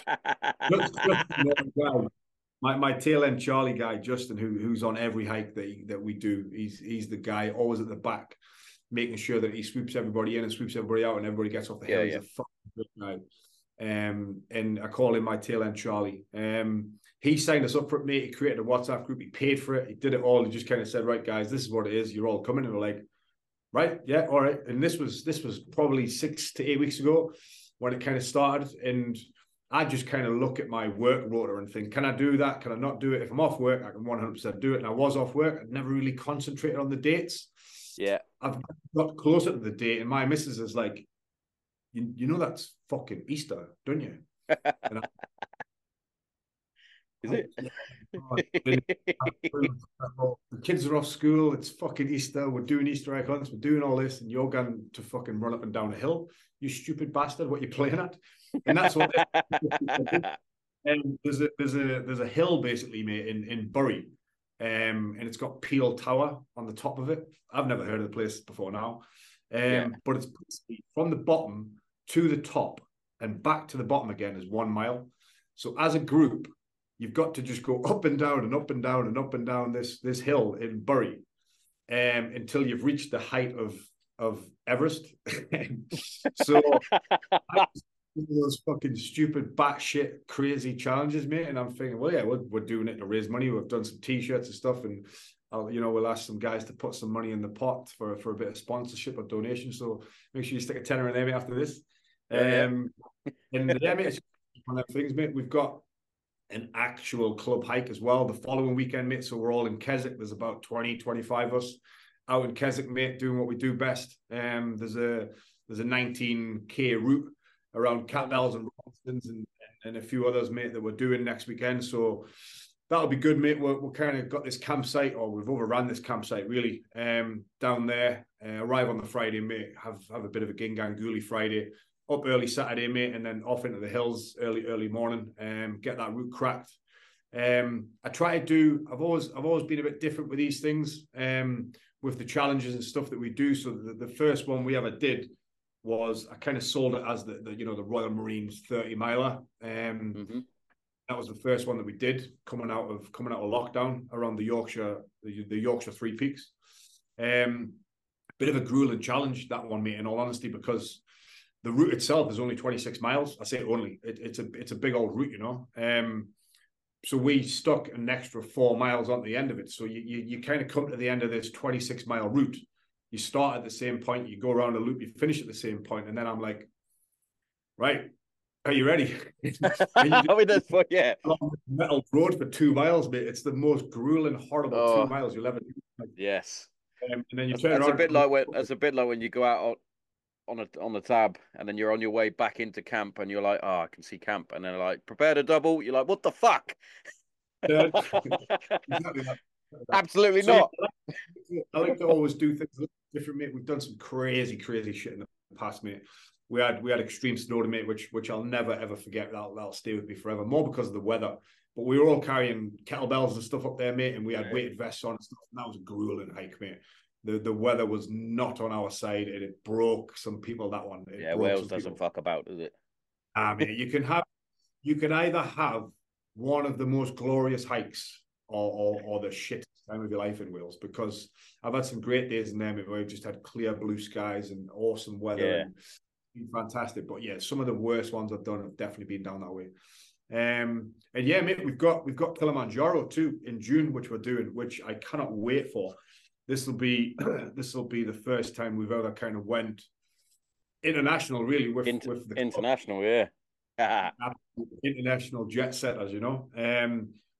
My tail end Charlie guy, Justin, who's on every hike that we do. He's the guy always at the back, making sure that he swoops everybody in and swoops everybody out, and everybody gets off the hill. He's a fucking good guy. And I call him my tail end Charlie. He signed us up for it, mate. He created a WhatsApp group. He paid for it. He did it all. He just kind of said, right, guys, this is what it is. You're all coming. And we're like, right, yeah, all right. And this was probably 6 to 8 weeks ago when it kind of started. And I just kind of look at my work rota and think, can I do that? Can I not do it? If I'm off work, I can 100% do it. And I was off work. I'd never really concentrated on the dates. Yeah. I've got closer to the date, and my missus is like, you know that's fucking Easter, don't you? And Is it? The kids are off school. It's fucking Easter. We're doing Easter egg hunts. We're doing all this, and you're going to fucking run up and down a hill. You stupid bastard! What you playing at? And that's what. And there's a hill basically, mate, in Bury, and it's got Peel Tower on the top of it. I've never heard of the place before now, but it's from the bottom to the top and back to the bottom again is 1 mile. So as a group, you've got to just go up and down and up and down and up and down this hill in Bury, until you've reached the height of Everest. So those fucking stupid batshit crazy challenges, mate. And I'm thinking, well, yeah, we're doing it to raise money. We've done some t-shirts and stuff, and we'll ask some guys to put some money in the pot for a bit of sponsorship or donation. So make sure you stick a tenner in there, mate, after this. And yeah, mate, it's one of them things, mate. We've got an actual club hike as well the following weekend, mate. So we're all in Keswick. There's about 20-25 of us out in Keswick, mate, doing what we do best. There's a 19k route around Catbells and Robinsons and a few others, mate, that we're doing next weekend. So that'll be good, mate. We're kind of got this campsite, or we've overrun this campsite really, down there. Arrive on the Friday, mate. Have a bit of a Ginganguli Friday. Up early Saturday, mate, and then off into the hills early morning. Get that route cracked. I try to do. I've always been a bit different with these things. With the challenges and stuff that we do. So the first one we ever did was I kind of sold it as the Royal Marines 30 miler. That was the first one that we did coming out of lockdown around the Yorkshire Three Peaks. Bit of a grueling challenge, that one, mate, in all honesty, because the route itself is only 26 miles. I say only. It's a big old route, you know. So we stuck an extra 4 miles on the end of it. So you kind of come to the end of this 26-mile route. You start at the same point, you go around a loop, you finish at the same point, and then I'm like, right, are you ready? Yeah. Metal road for 2 miles, mate. It's the most grueling, horrible 2 miles you'll ever do. Yes. And then you turn around. That's a bit like when you go out on the tab, and then you're on your way back into camp, and you're like, oh, I can see camp, and then like, prepare to double. You're like, what the fuck? Exactly that. Absolutely not. I like to always do things a little different, mate. We've done some crazy shit in the past, mate. We had extreme snow, mate, which I'll never ever forget. That'll stay with me forever. More because of the weather, but we were all carrying kettlebells and stuff up there, mate, and we had weighted vests on and stuff. And that was a grueling hike, mate. The weather was not on our side, and it broke some people. That one, Wales doesn't fuck about, does it? Mate, you can either have one of the most glorious hikes or the shit time of your life in Wales, because I've had some great days in there where we've just had clear blue skies and awesome weather and been fantastic. But yeah, some of the worst ones I've done have definitely been down that way. And yeah, mate, we've got Kilimanjaro too in June, which we're doing, which I cannot wait for. This will be the first time we've ever kind of went international, really, with the international, yeah. International jet setters, you know.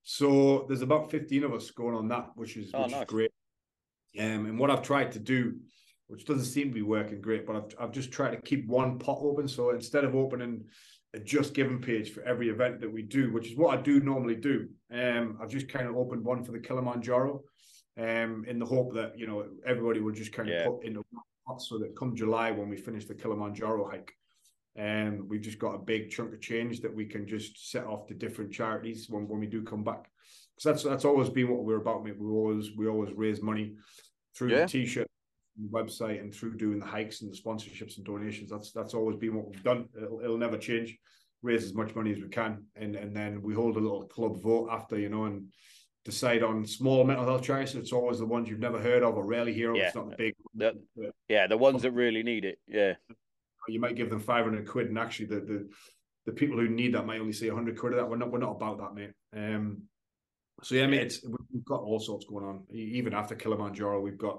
So there's about 15 of us going on that, which is nice. great. And what I've tried to do, which doesn't seem to be working great, but I've just tried to keep one pot open. So instead of opening a Just Giving page for every event that we do, which is what I do normally do, I've just kind of opened one for the Kilimanjaro, in the hope that, you know, everybody will just kind of put into one pot, so that come July when we finish the Kilimanjaro hike, we've just got a big chunk of change that we can just set off to different charities when we do come back. Because that's always been what we're about, mate. We always raise money through the t-shirt website and through doing the hikes and the sponsorships and donations. That's always been what we've done. It'll never change. Raise as much money as we can, and then we hold a little club vote after, you know, and decide on small mental health charities. It's always the ones you've never heard of or rarely hear of. It's not the big ones. The ones that really need it. Yeah. You might give them 500 quid, and actually the people who need that might only see 100 quid of that. We're not about that, mate. So yeah, mate, we've got all sorts going on. Even after Kilimanjaro,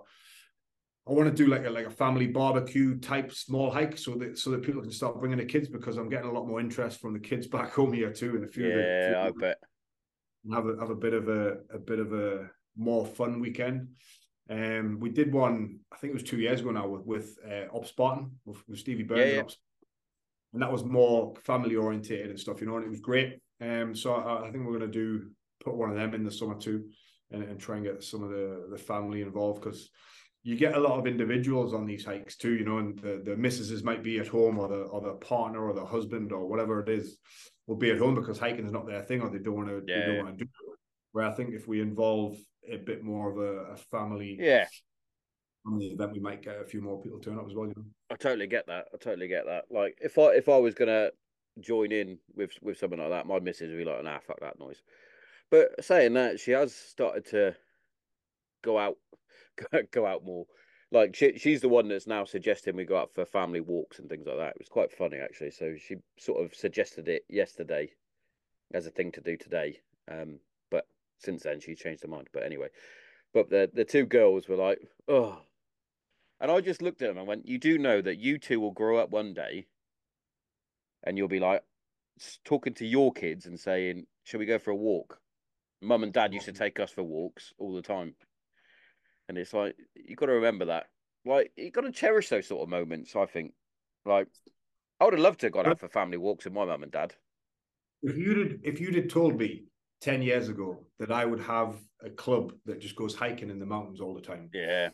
I want to do like a family barbecue type small hike, so that people can start bringing the kids, because I'm getting a lot more interest from the kids back home here too. And I bet have a bit of a more fun weekend. We did one, I think it was 2 years ago now, with Op Spartan with Stevie Burns, and that was more family orientated and stuff, you know, and it was great. So I think we're going to put one of them in the summer too, and try and get some of the family involved, because you get a lot of individuals on these hikes too, you know, and the missuses might be at home, or the partner or the husband or whatever it is will be at home because hiking is not their thing, or they don't want to do it. Where I think if we involve a bit more of a family event, we might get a few more people turn up as well, you know. I totally get that. Like if I was gonna join in with something like that, my missus would be like, nah, fuck that noise. But saying that, she has started to go out more. Like she's the one that's now suggesting we go out for family walks and things like that. It was quite funny actually. So she sort of suggested it yesterday as a thing to do today. But since then she's changed her mind. But anyway, the two girls were like, oh, and I just looked at them and went, you do know that you two will grow up one day, and you'll be like talking to your kids and saying, "Shall we go for a walk?" Mum and Dad used to take us for walks all the time. And it's like, you got to remember that. Like, you got to cherish those sort of moments, I think. Like, I would have loved to have gone out for family walks with my mum and dad. If you'd have told me 10 years ago that I would have a club that just goes hiking in the mountains all the time,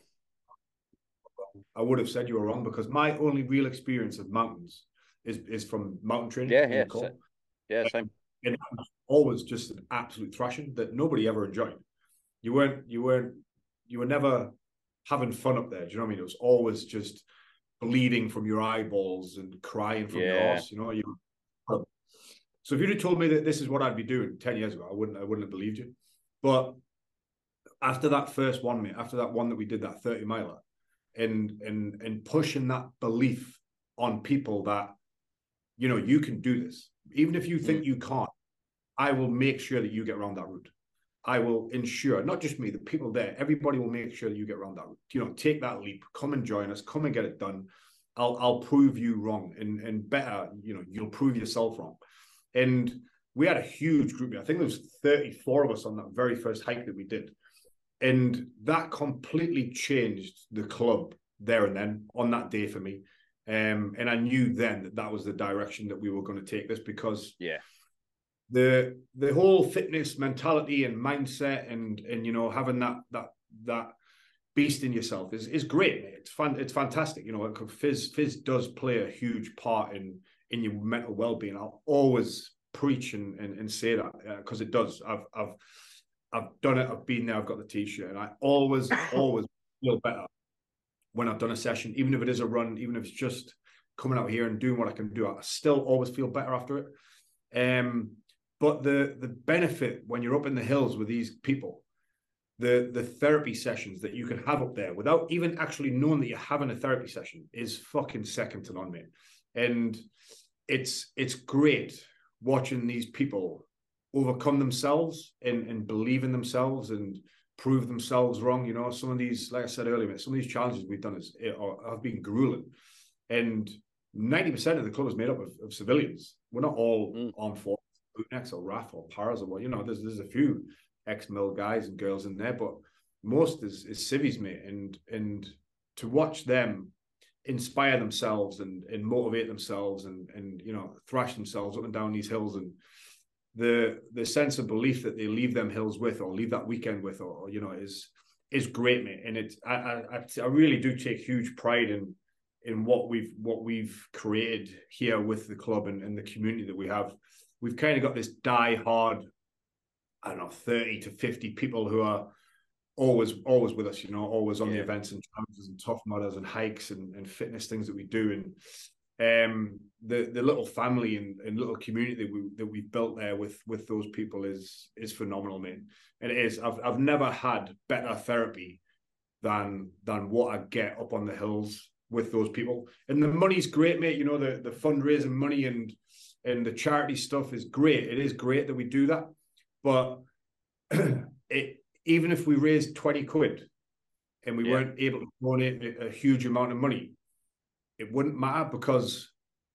I would have said you were wrong, because my only real experience of mountains is from mountain training. Same. And it was always just an absolute thrashing that nobody ever enjoyed. You were never having fun up there. Do you know what I mean? It was always just bleeding from your eyeballs and crying from your arse. You know, so if you'd have told me that this is what I'd be doing 10 years ago, I wouldn't have believed you. But after that first one, mate, after that one that we did, that 30 miler, and pushing that belief on people that, you know, you can do this, even if you think you can't, I will make sure that you get around that route. I will ensure, not just me, the people there, everybody will make sure that you get around that route. You know, take that leap, come and join us, come and get it done. I'll prove you wrong, and better, you know, you'll prove yourself wrong. And we had a huge group. I think there was 34 of us on that very first hike that we did. And that completely changed the club there and then on that day for me. And I knew then that was the direction that we were going to take this, because the whole fitness mentality and mindset and you know, having that beast in yourself is great. It's fun. It's fantastic. You know, Fizz does play a huge part in your mental well-being. I'll always preach and say that, because it does. I've done it. I've been there. I've got the t-shirt, and I always feel better when I've done a session, even if it is a run, even if it's just coming out here and doing what I can do. I still always feel better after it. But the benefit when you're up in the hills with these people, the therapy sessions that you can have up there without even actually knowing that you're having a therapy session is fucking second to none, mate. And it's great watching these people overcome themselves and believe in themselves and prove themselves wrong. You know, some of these, like I said earlier, some of these challenges we've done have been grueling, and 90% of the club is made up of civilians. We're not all armed forces. Bootnecks or RAF or Paras or what, there's a few ex-mill guys and girls in there, but most is civvies, mate. And to watch them inspire themselves and motivate themselves and thrash themselves up and down these hills, and the sense of belief that they leave them hills with, or leave that weekend with, or is great, mate. And I really do take huge pride in what we've created here with the club and the community that we have. We've kind of got this die-hard, I don't know, 30 to 50 people who are always with us, always on the events and challenges and Tough Mudders and hikes and fitness things that we do. And the little family and little community that we've built there with those people is phenomenal, mate. And it is. I've never had better therapy than what I get up on the hills with those people. And the money's great, mate. The fundraising money and the charity stuff is great. It is great that we do that. But even if we raised 20 quid and we weren't able to donate a huge amount of money, it wouldn't matter, because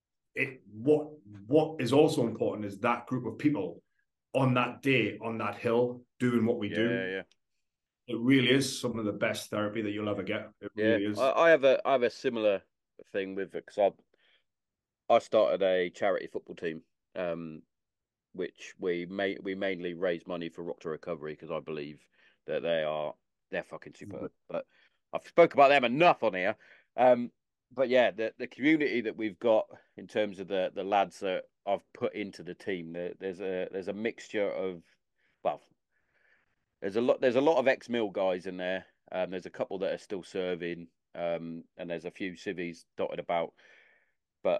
what is also important is that group of people on that day on that hill doing what we do. Yeah. It really is some of the best therapy that you'll ever get. It really is. I have a similar thing with it, because I started a charity football team, which we mainly raise money for Rock to Recovery, because I believe that they're fucking superb. But I've spoke about them enough on here. But yeah, the community that we've got in terms of the lads that I've put into the team, there's a mixture of, well, there's a lot of ex-mill guys in there. There's a couple that are still serving, and there's a few civvies dotted about. But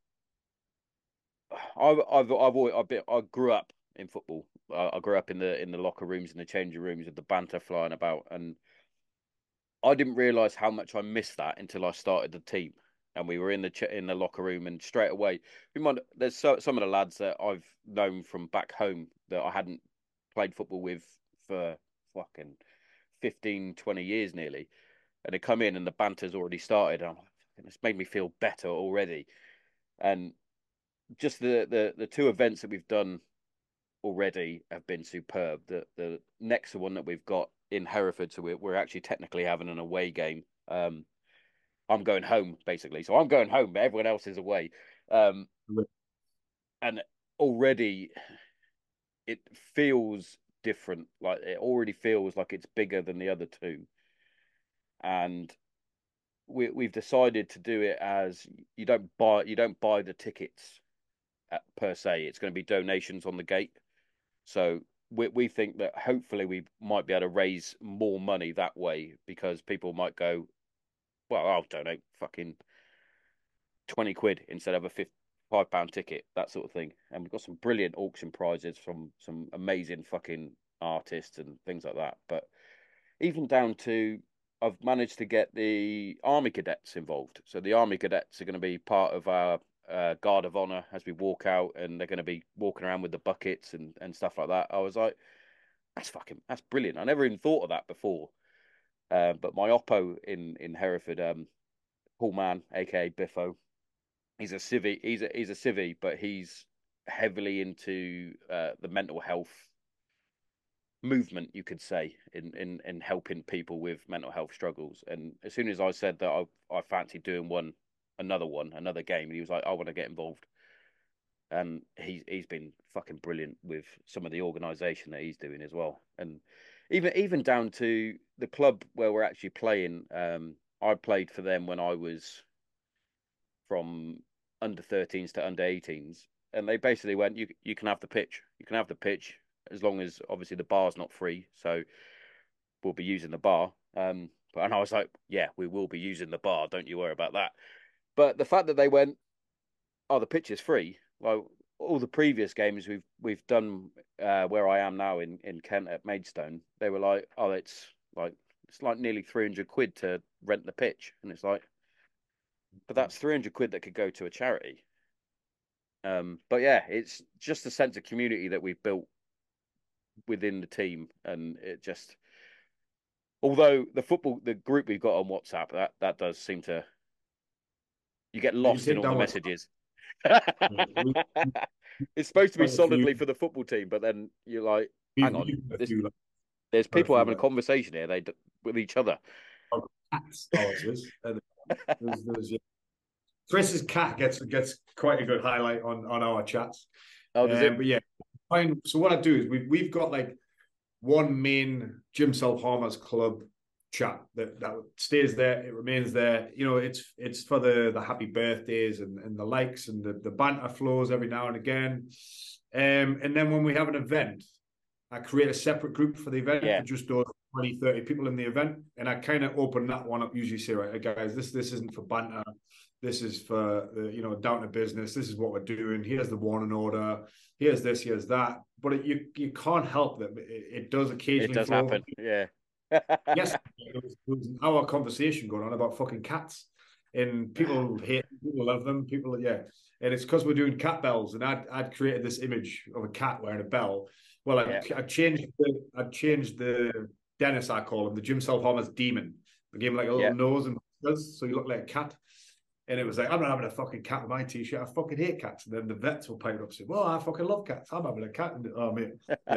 I grew up in football. I grew up in the locker rooms, in the changing rooms, with the banter flying about, and I didn't realise how much I missed that until I started the team, and we were in the locker room, and straight away, there's some of the lads that I've known from back home that I hadn't played football with for fucking 15, 20 years nearly, and they come in and the banter's already started. And I'm like, it's made me feel better already, and just the two events that we've done already have been superb. The next one that we've got in Hereford, so we're actually technically having an away game. I'm going home basically, so I'm going home, but everyone else is away, and already it feels different. Like, it already feels like it's bigger than the other two, and we've decided to do it as you don't buy the tickets per se. It's going to be donations on the gate. So we think that hopefully we might be able to raise more money that way, because people might go, well, I'll donate fucking 20 quid instead of a £5 ticket, that sort of thing. And we've got some brilliant auction prizes from some amazing fucking artists and things like that. But even down to, I've managed to get the Army Cadets involved. So the Army Cadets are going to be part of our Guard of Honor as we walk out, and they're going to be walking around with the buckets and stuff like that. I was like, that's brilliant. I never even thought of that before. But my oppo in Hereford, Paul Mann, aka Biffo, he's a civvy. He's a civvy, but he's heavily into the mental health movement, you could say, in helping people with mental health struggles. And as soon as I said that I fancy doing another game, he was like, I want to get involved. And he's been fucking brilliant with some of the organisation that he's doing as well. And even down to the club where we're actually playing. I played for them when I was from under 13s to under 18s, and they basically went, you can have the pitch. You can have the pitch as long as obviously the bar's not free. So we'll be using the bar. And I was like, yeah, we will be using the bar. Don't you worry about that. But the fact that they went, oh, the pitch is free. Well, all the previous games we've done where I am now in Kent at Maidstone, they were like, oh, it's like nearly 300 quid to rent the pitch, and it's like, but that's 300 quid that could go to a charity. But yeah, it's just a sense of community that we've built within the team, and it just, although the group we've got on WhatsApp, that does seem to, you get lost in all the messages. it's supposed to be quite a few. solidly for the football team, but then you're like, hang on, We've got a this, few, like, there's quite a people few having a like conversation here. With each other. cats. Ours is. And yeah. Chris's cat gets quite a good highlight on our chats. Oh, does it? But yeah, fine. So what I do is we've got like one main Jim Self-Harmers club chat that stays there. It remains there. You know, it's for the happy birthdays and the likes and the banter flows every now and again. And then when we have an event, I create a separate group for the event Yeah. for just those 20, 30 people in the event. And I kind of open that one up, usually say, right, guys, this isn't for banter. This is for, down to business. This is what we're doing. Here's the warning order. Here's this, here's that. But you can't help that. It does occasionally It does flow. happen. Yeah. Yes, there was an hour conversation going on about fucking cats. And people hate them, people love them, people, yeah. And it's because we're doing cat bells. And I'd created this image of a cat wearing a bell. Well, I changed the Dennis, I call him, the Jim Self-Harmer's demon. I gave him like a little nose and so you look like a cat. And it was like, I'm not having a fucking cat with my t-shirt. I fucking hate cats. And then the vets will pipe up saying, well, I fucking love cats. I'm having a cat. And, oh, mate. Yeah,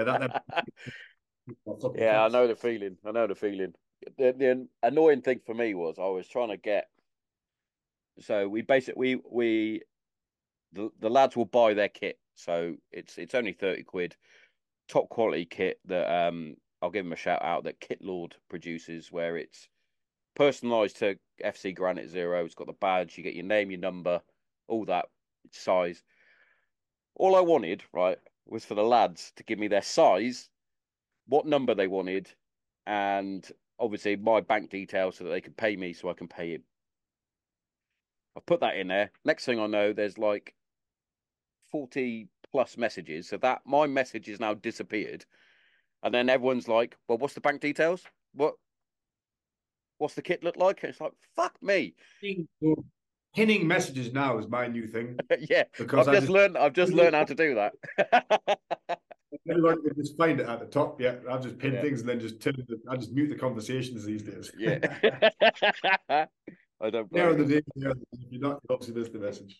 yeah, I know the feeling. I know the feeling. The annoying thing for me was I was trying to get. So we basically the lads will buy their kit. So it's only 30 quid. Top quality kit that I'll give them a shout out that Kit Lord produces, where it's personalised to FC Granite Zero. It's got the badge. You get your name, your number, all that size. All I wanted, right, was for the lads to give me their size, what number they wanted, and obviously my bank details so that they could pay me so I can pay him. I've put that in there. Next thing I know, there's like 40 plus messages. So that my message is now disappeared. And then everyone's like, well, what's the bank details? What's the kit look like? And it's like, fuck me. Pinning messages now is my new thing. Yeah. Because I've just learned how to do that. Everyone can just find it at the top. Yeah, I'll just pin things and then I just mute the conversations these days. Yeah. I don't There are blame the days. If you're not, obviously there's the message.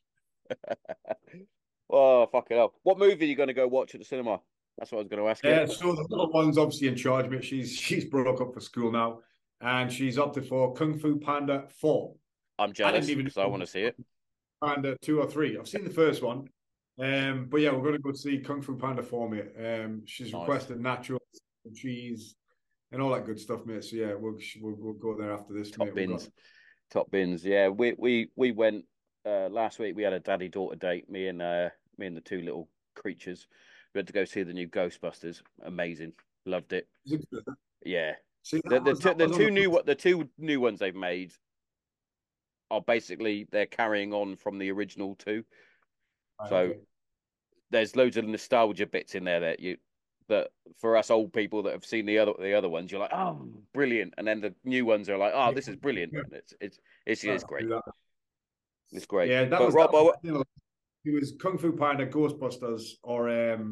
Oh, fucking hell. What movie are you going to go watch at the cinema? That's what I was going to ask you. Yeah, so the little one's obviously in charge, mate. She's broke up for school now, and she's opted for Kung Fu Panda 4. I'm jealous because I want to see it. Panda 2 or 3. I've seen the first one, but yeah, we're going to go see Kung Fu Panda 4, mate. She's requested nachos and cheese and all that good stuff, mate. So yeah, we'll go there after this. Top bins. Top bins. Yeah, we went last week. We had a daddy-daughter date. Me and the two little creatures. We had to go see the new Ghostbusters. Amazing. Loved it. Yeah. See, the two new ones they've made are basically they're carrying on from the original two. So there's loads of nostalgia bits in there that for us old people that have seen the other ones, you're like, oh, brilliant, and then the new ones are like, oh, this is brilliant. It's great. It's great. Yeah, but Rob, it was Kung Fu Panda, Ghostbusters, or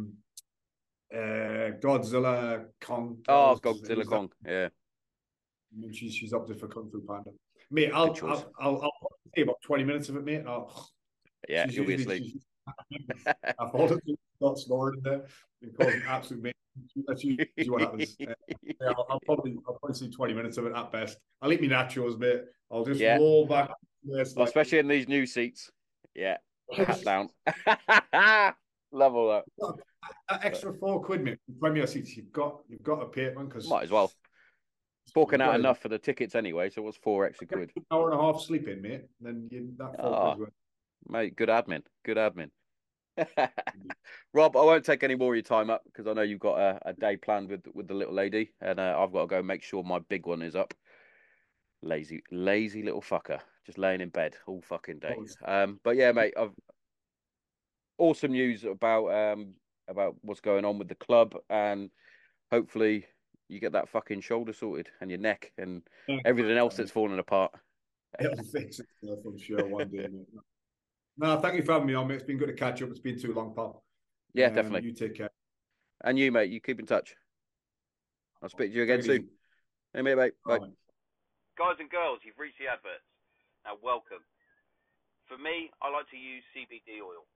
Godzilla Kong. Oh, Godzilla Kong. Yeah. I mean, she's opted for Kung Fu Panda. Mate, I'll say about 20 minutes of it, mate. Yeah, you'll be asleep. I've fallen asleep, not snoring in there, and causing absolute mate. That's usually what happens. I'll probably see 20 minutes of it at best. I'll eat my nachos, mate. I'll just roll back. Especially in these new seats. Yeah. Hat down. Love all that. That extra £4, mate. Premier seats, you've got to pay it, man. Because might as well. Forking out enough for the tickets anyway, so it was £4 extra. An hour and a half sleeping, mate. Then that £4. Mate, good admin. Good admin. Rob, I won't take any more of your time up because I know you've got a day planned with the little lady, and I've got to go make sure my big one is up. Lazy little fucker, just laying in bed all fucking day. But yeah, mate, I've awesome news about what's going on with the club, and hopefully you get that fucking shoulder sorted and your neck and everything else that's falling apart. It'll fix itself, I'm sure, one day, mate. No, thank you for having me on, mate. It's been good to catch up. It's been too long, pal. Yeah, definitely. You take care. And you, mate, you keep in touch. I'll speak to you again soon. Hey, mate. Bye. Guys and girls, you've reached the adverts. Now, welcome. For me, I like to use CBD oil.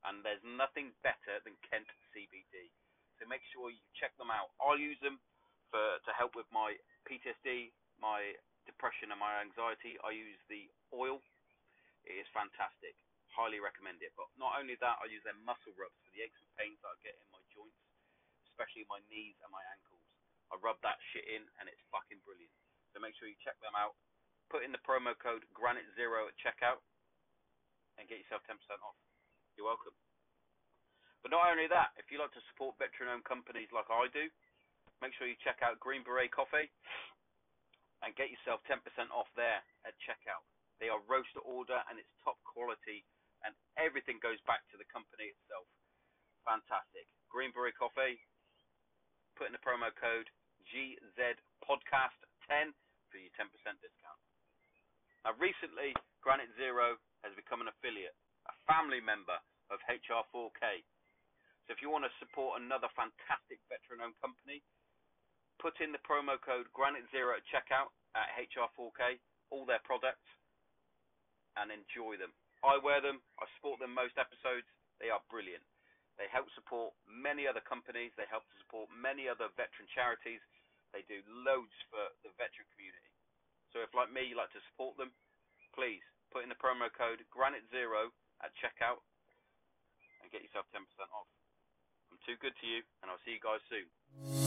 and there's nothing better than Kent CBD. So make sure you check them out. I'll use them to help with my PTSD, my depression, and my anxiety. I use the oil. It is fantastic. Highly recommend it. But not only that, I use their muscle rubs for the aches and pains that I get in my joints, especially my knees and my ankles. I rub that shit in, and it's fucking brilliant. So make sure you check them out. Put in the promo code Granite0 at checkout and get yourself 10% off. You're welcome. But not only that, if you like to support veteran-owned companies like I do, make sure you check out Green Beret Coffee and get yourself 10% off there at checkout. They are roast to order, and it's top quality, and everything goes back to the company itself. Fantastic. Green Beret Coffee, put in the promo code GZPodcast10 for your 10% discount. Now, recently, Granite Zero has become an affiliate, a family member of HR4K. So if you want to support another fantastic veteran-owned company, put in the promo code Granite0 at checkout at HR4K, all their products, and enjoy them. I wear them. I support them most episodes. They are brilliant. They help support many other companies. They help to support many other veteran charities. They do loads for the veteran community. So if, like me, you like to support them, please put in the promo code Granite0 at checkout and get yourself 10% off. I'm too good to you, and I'll see you guys soon.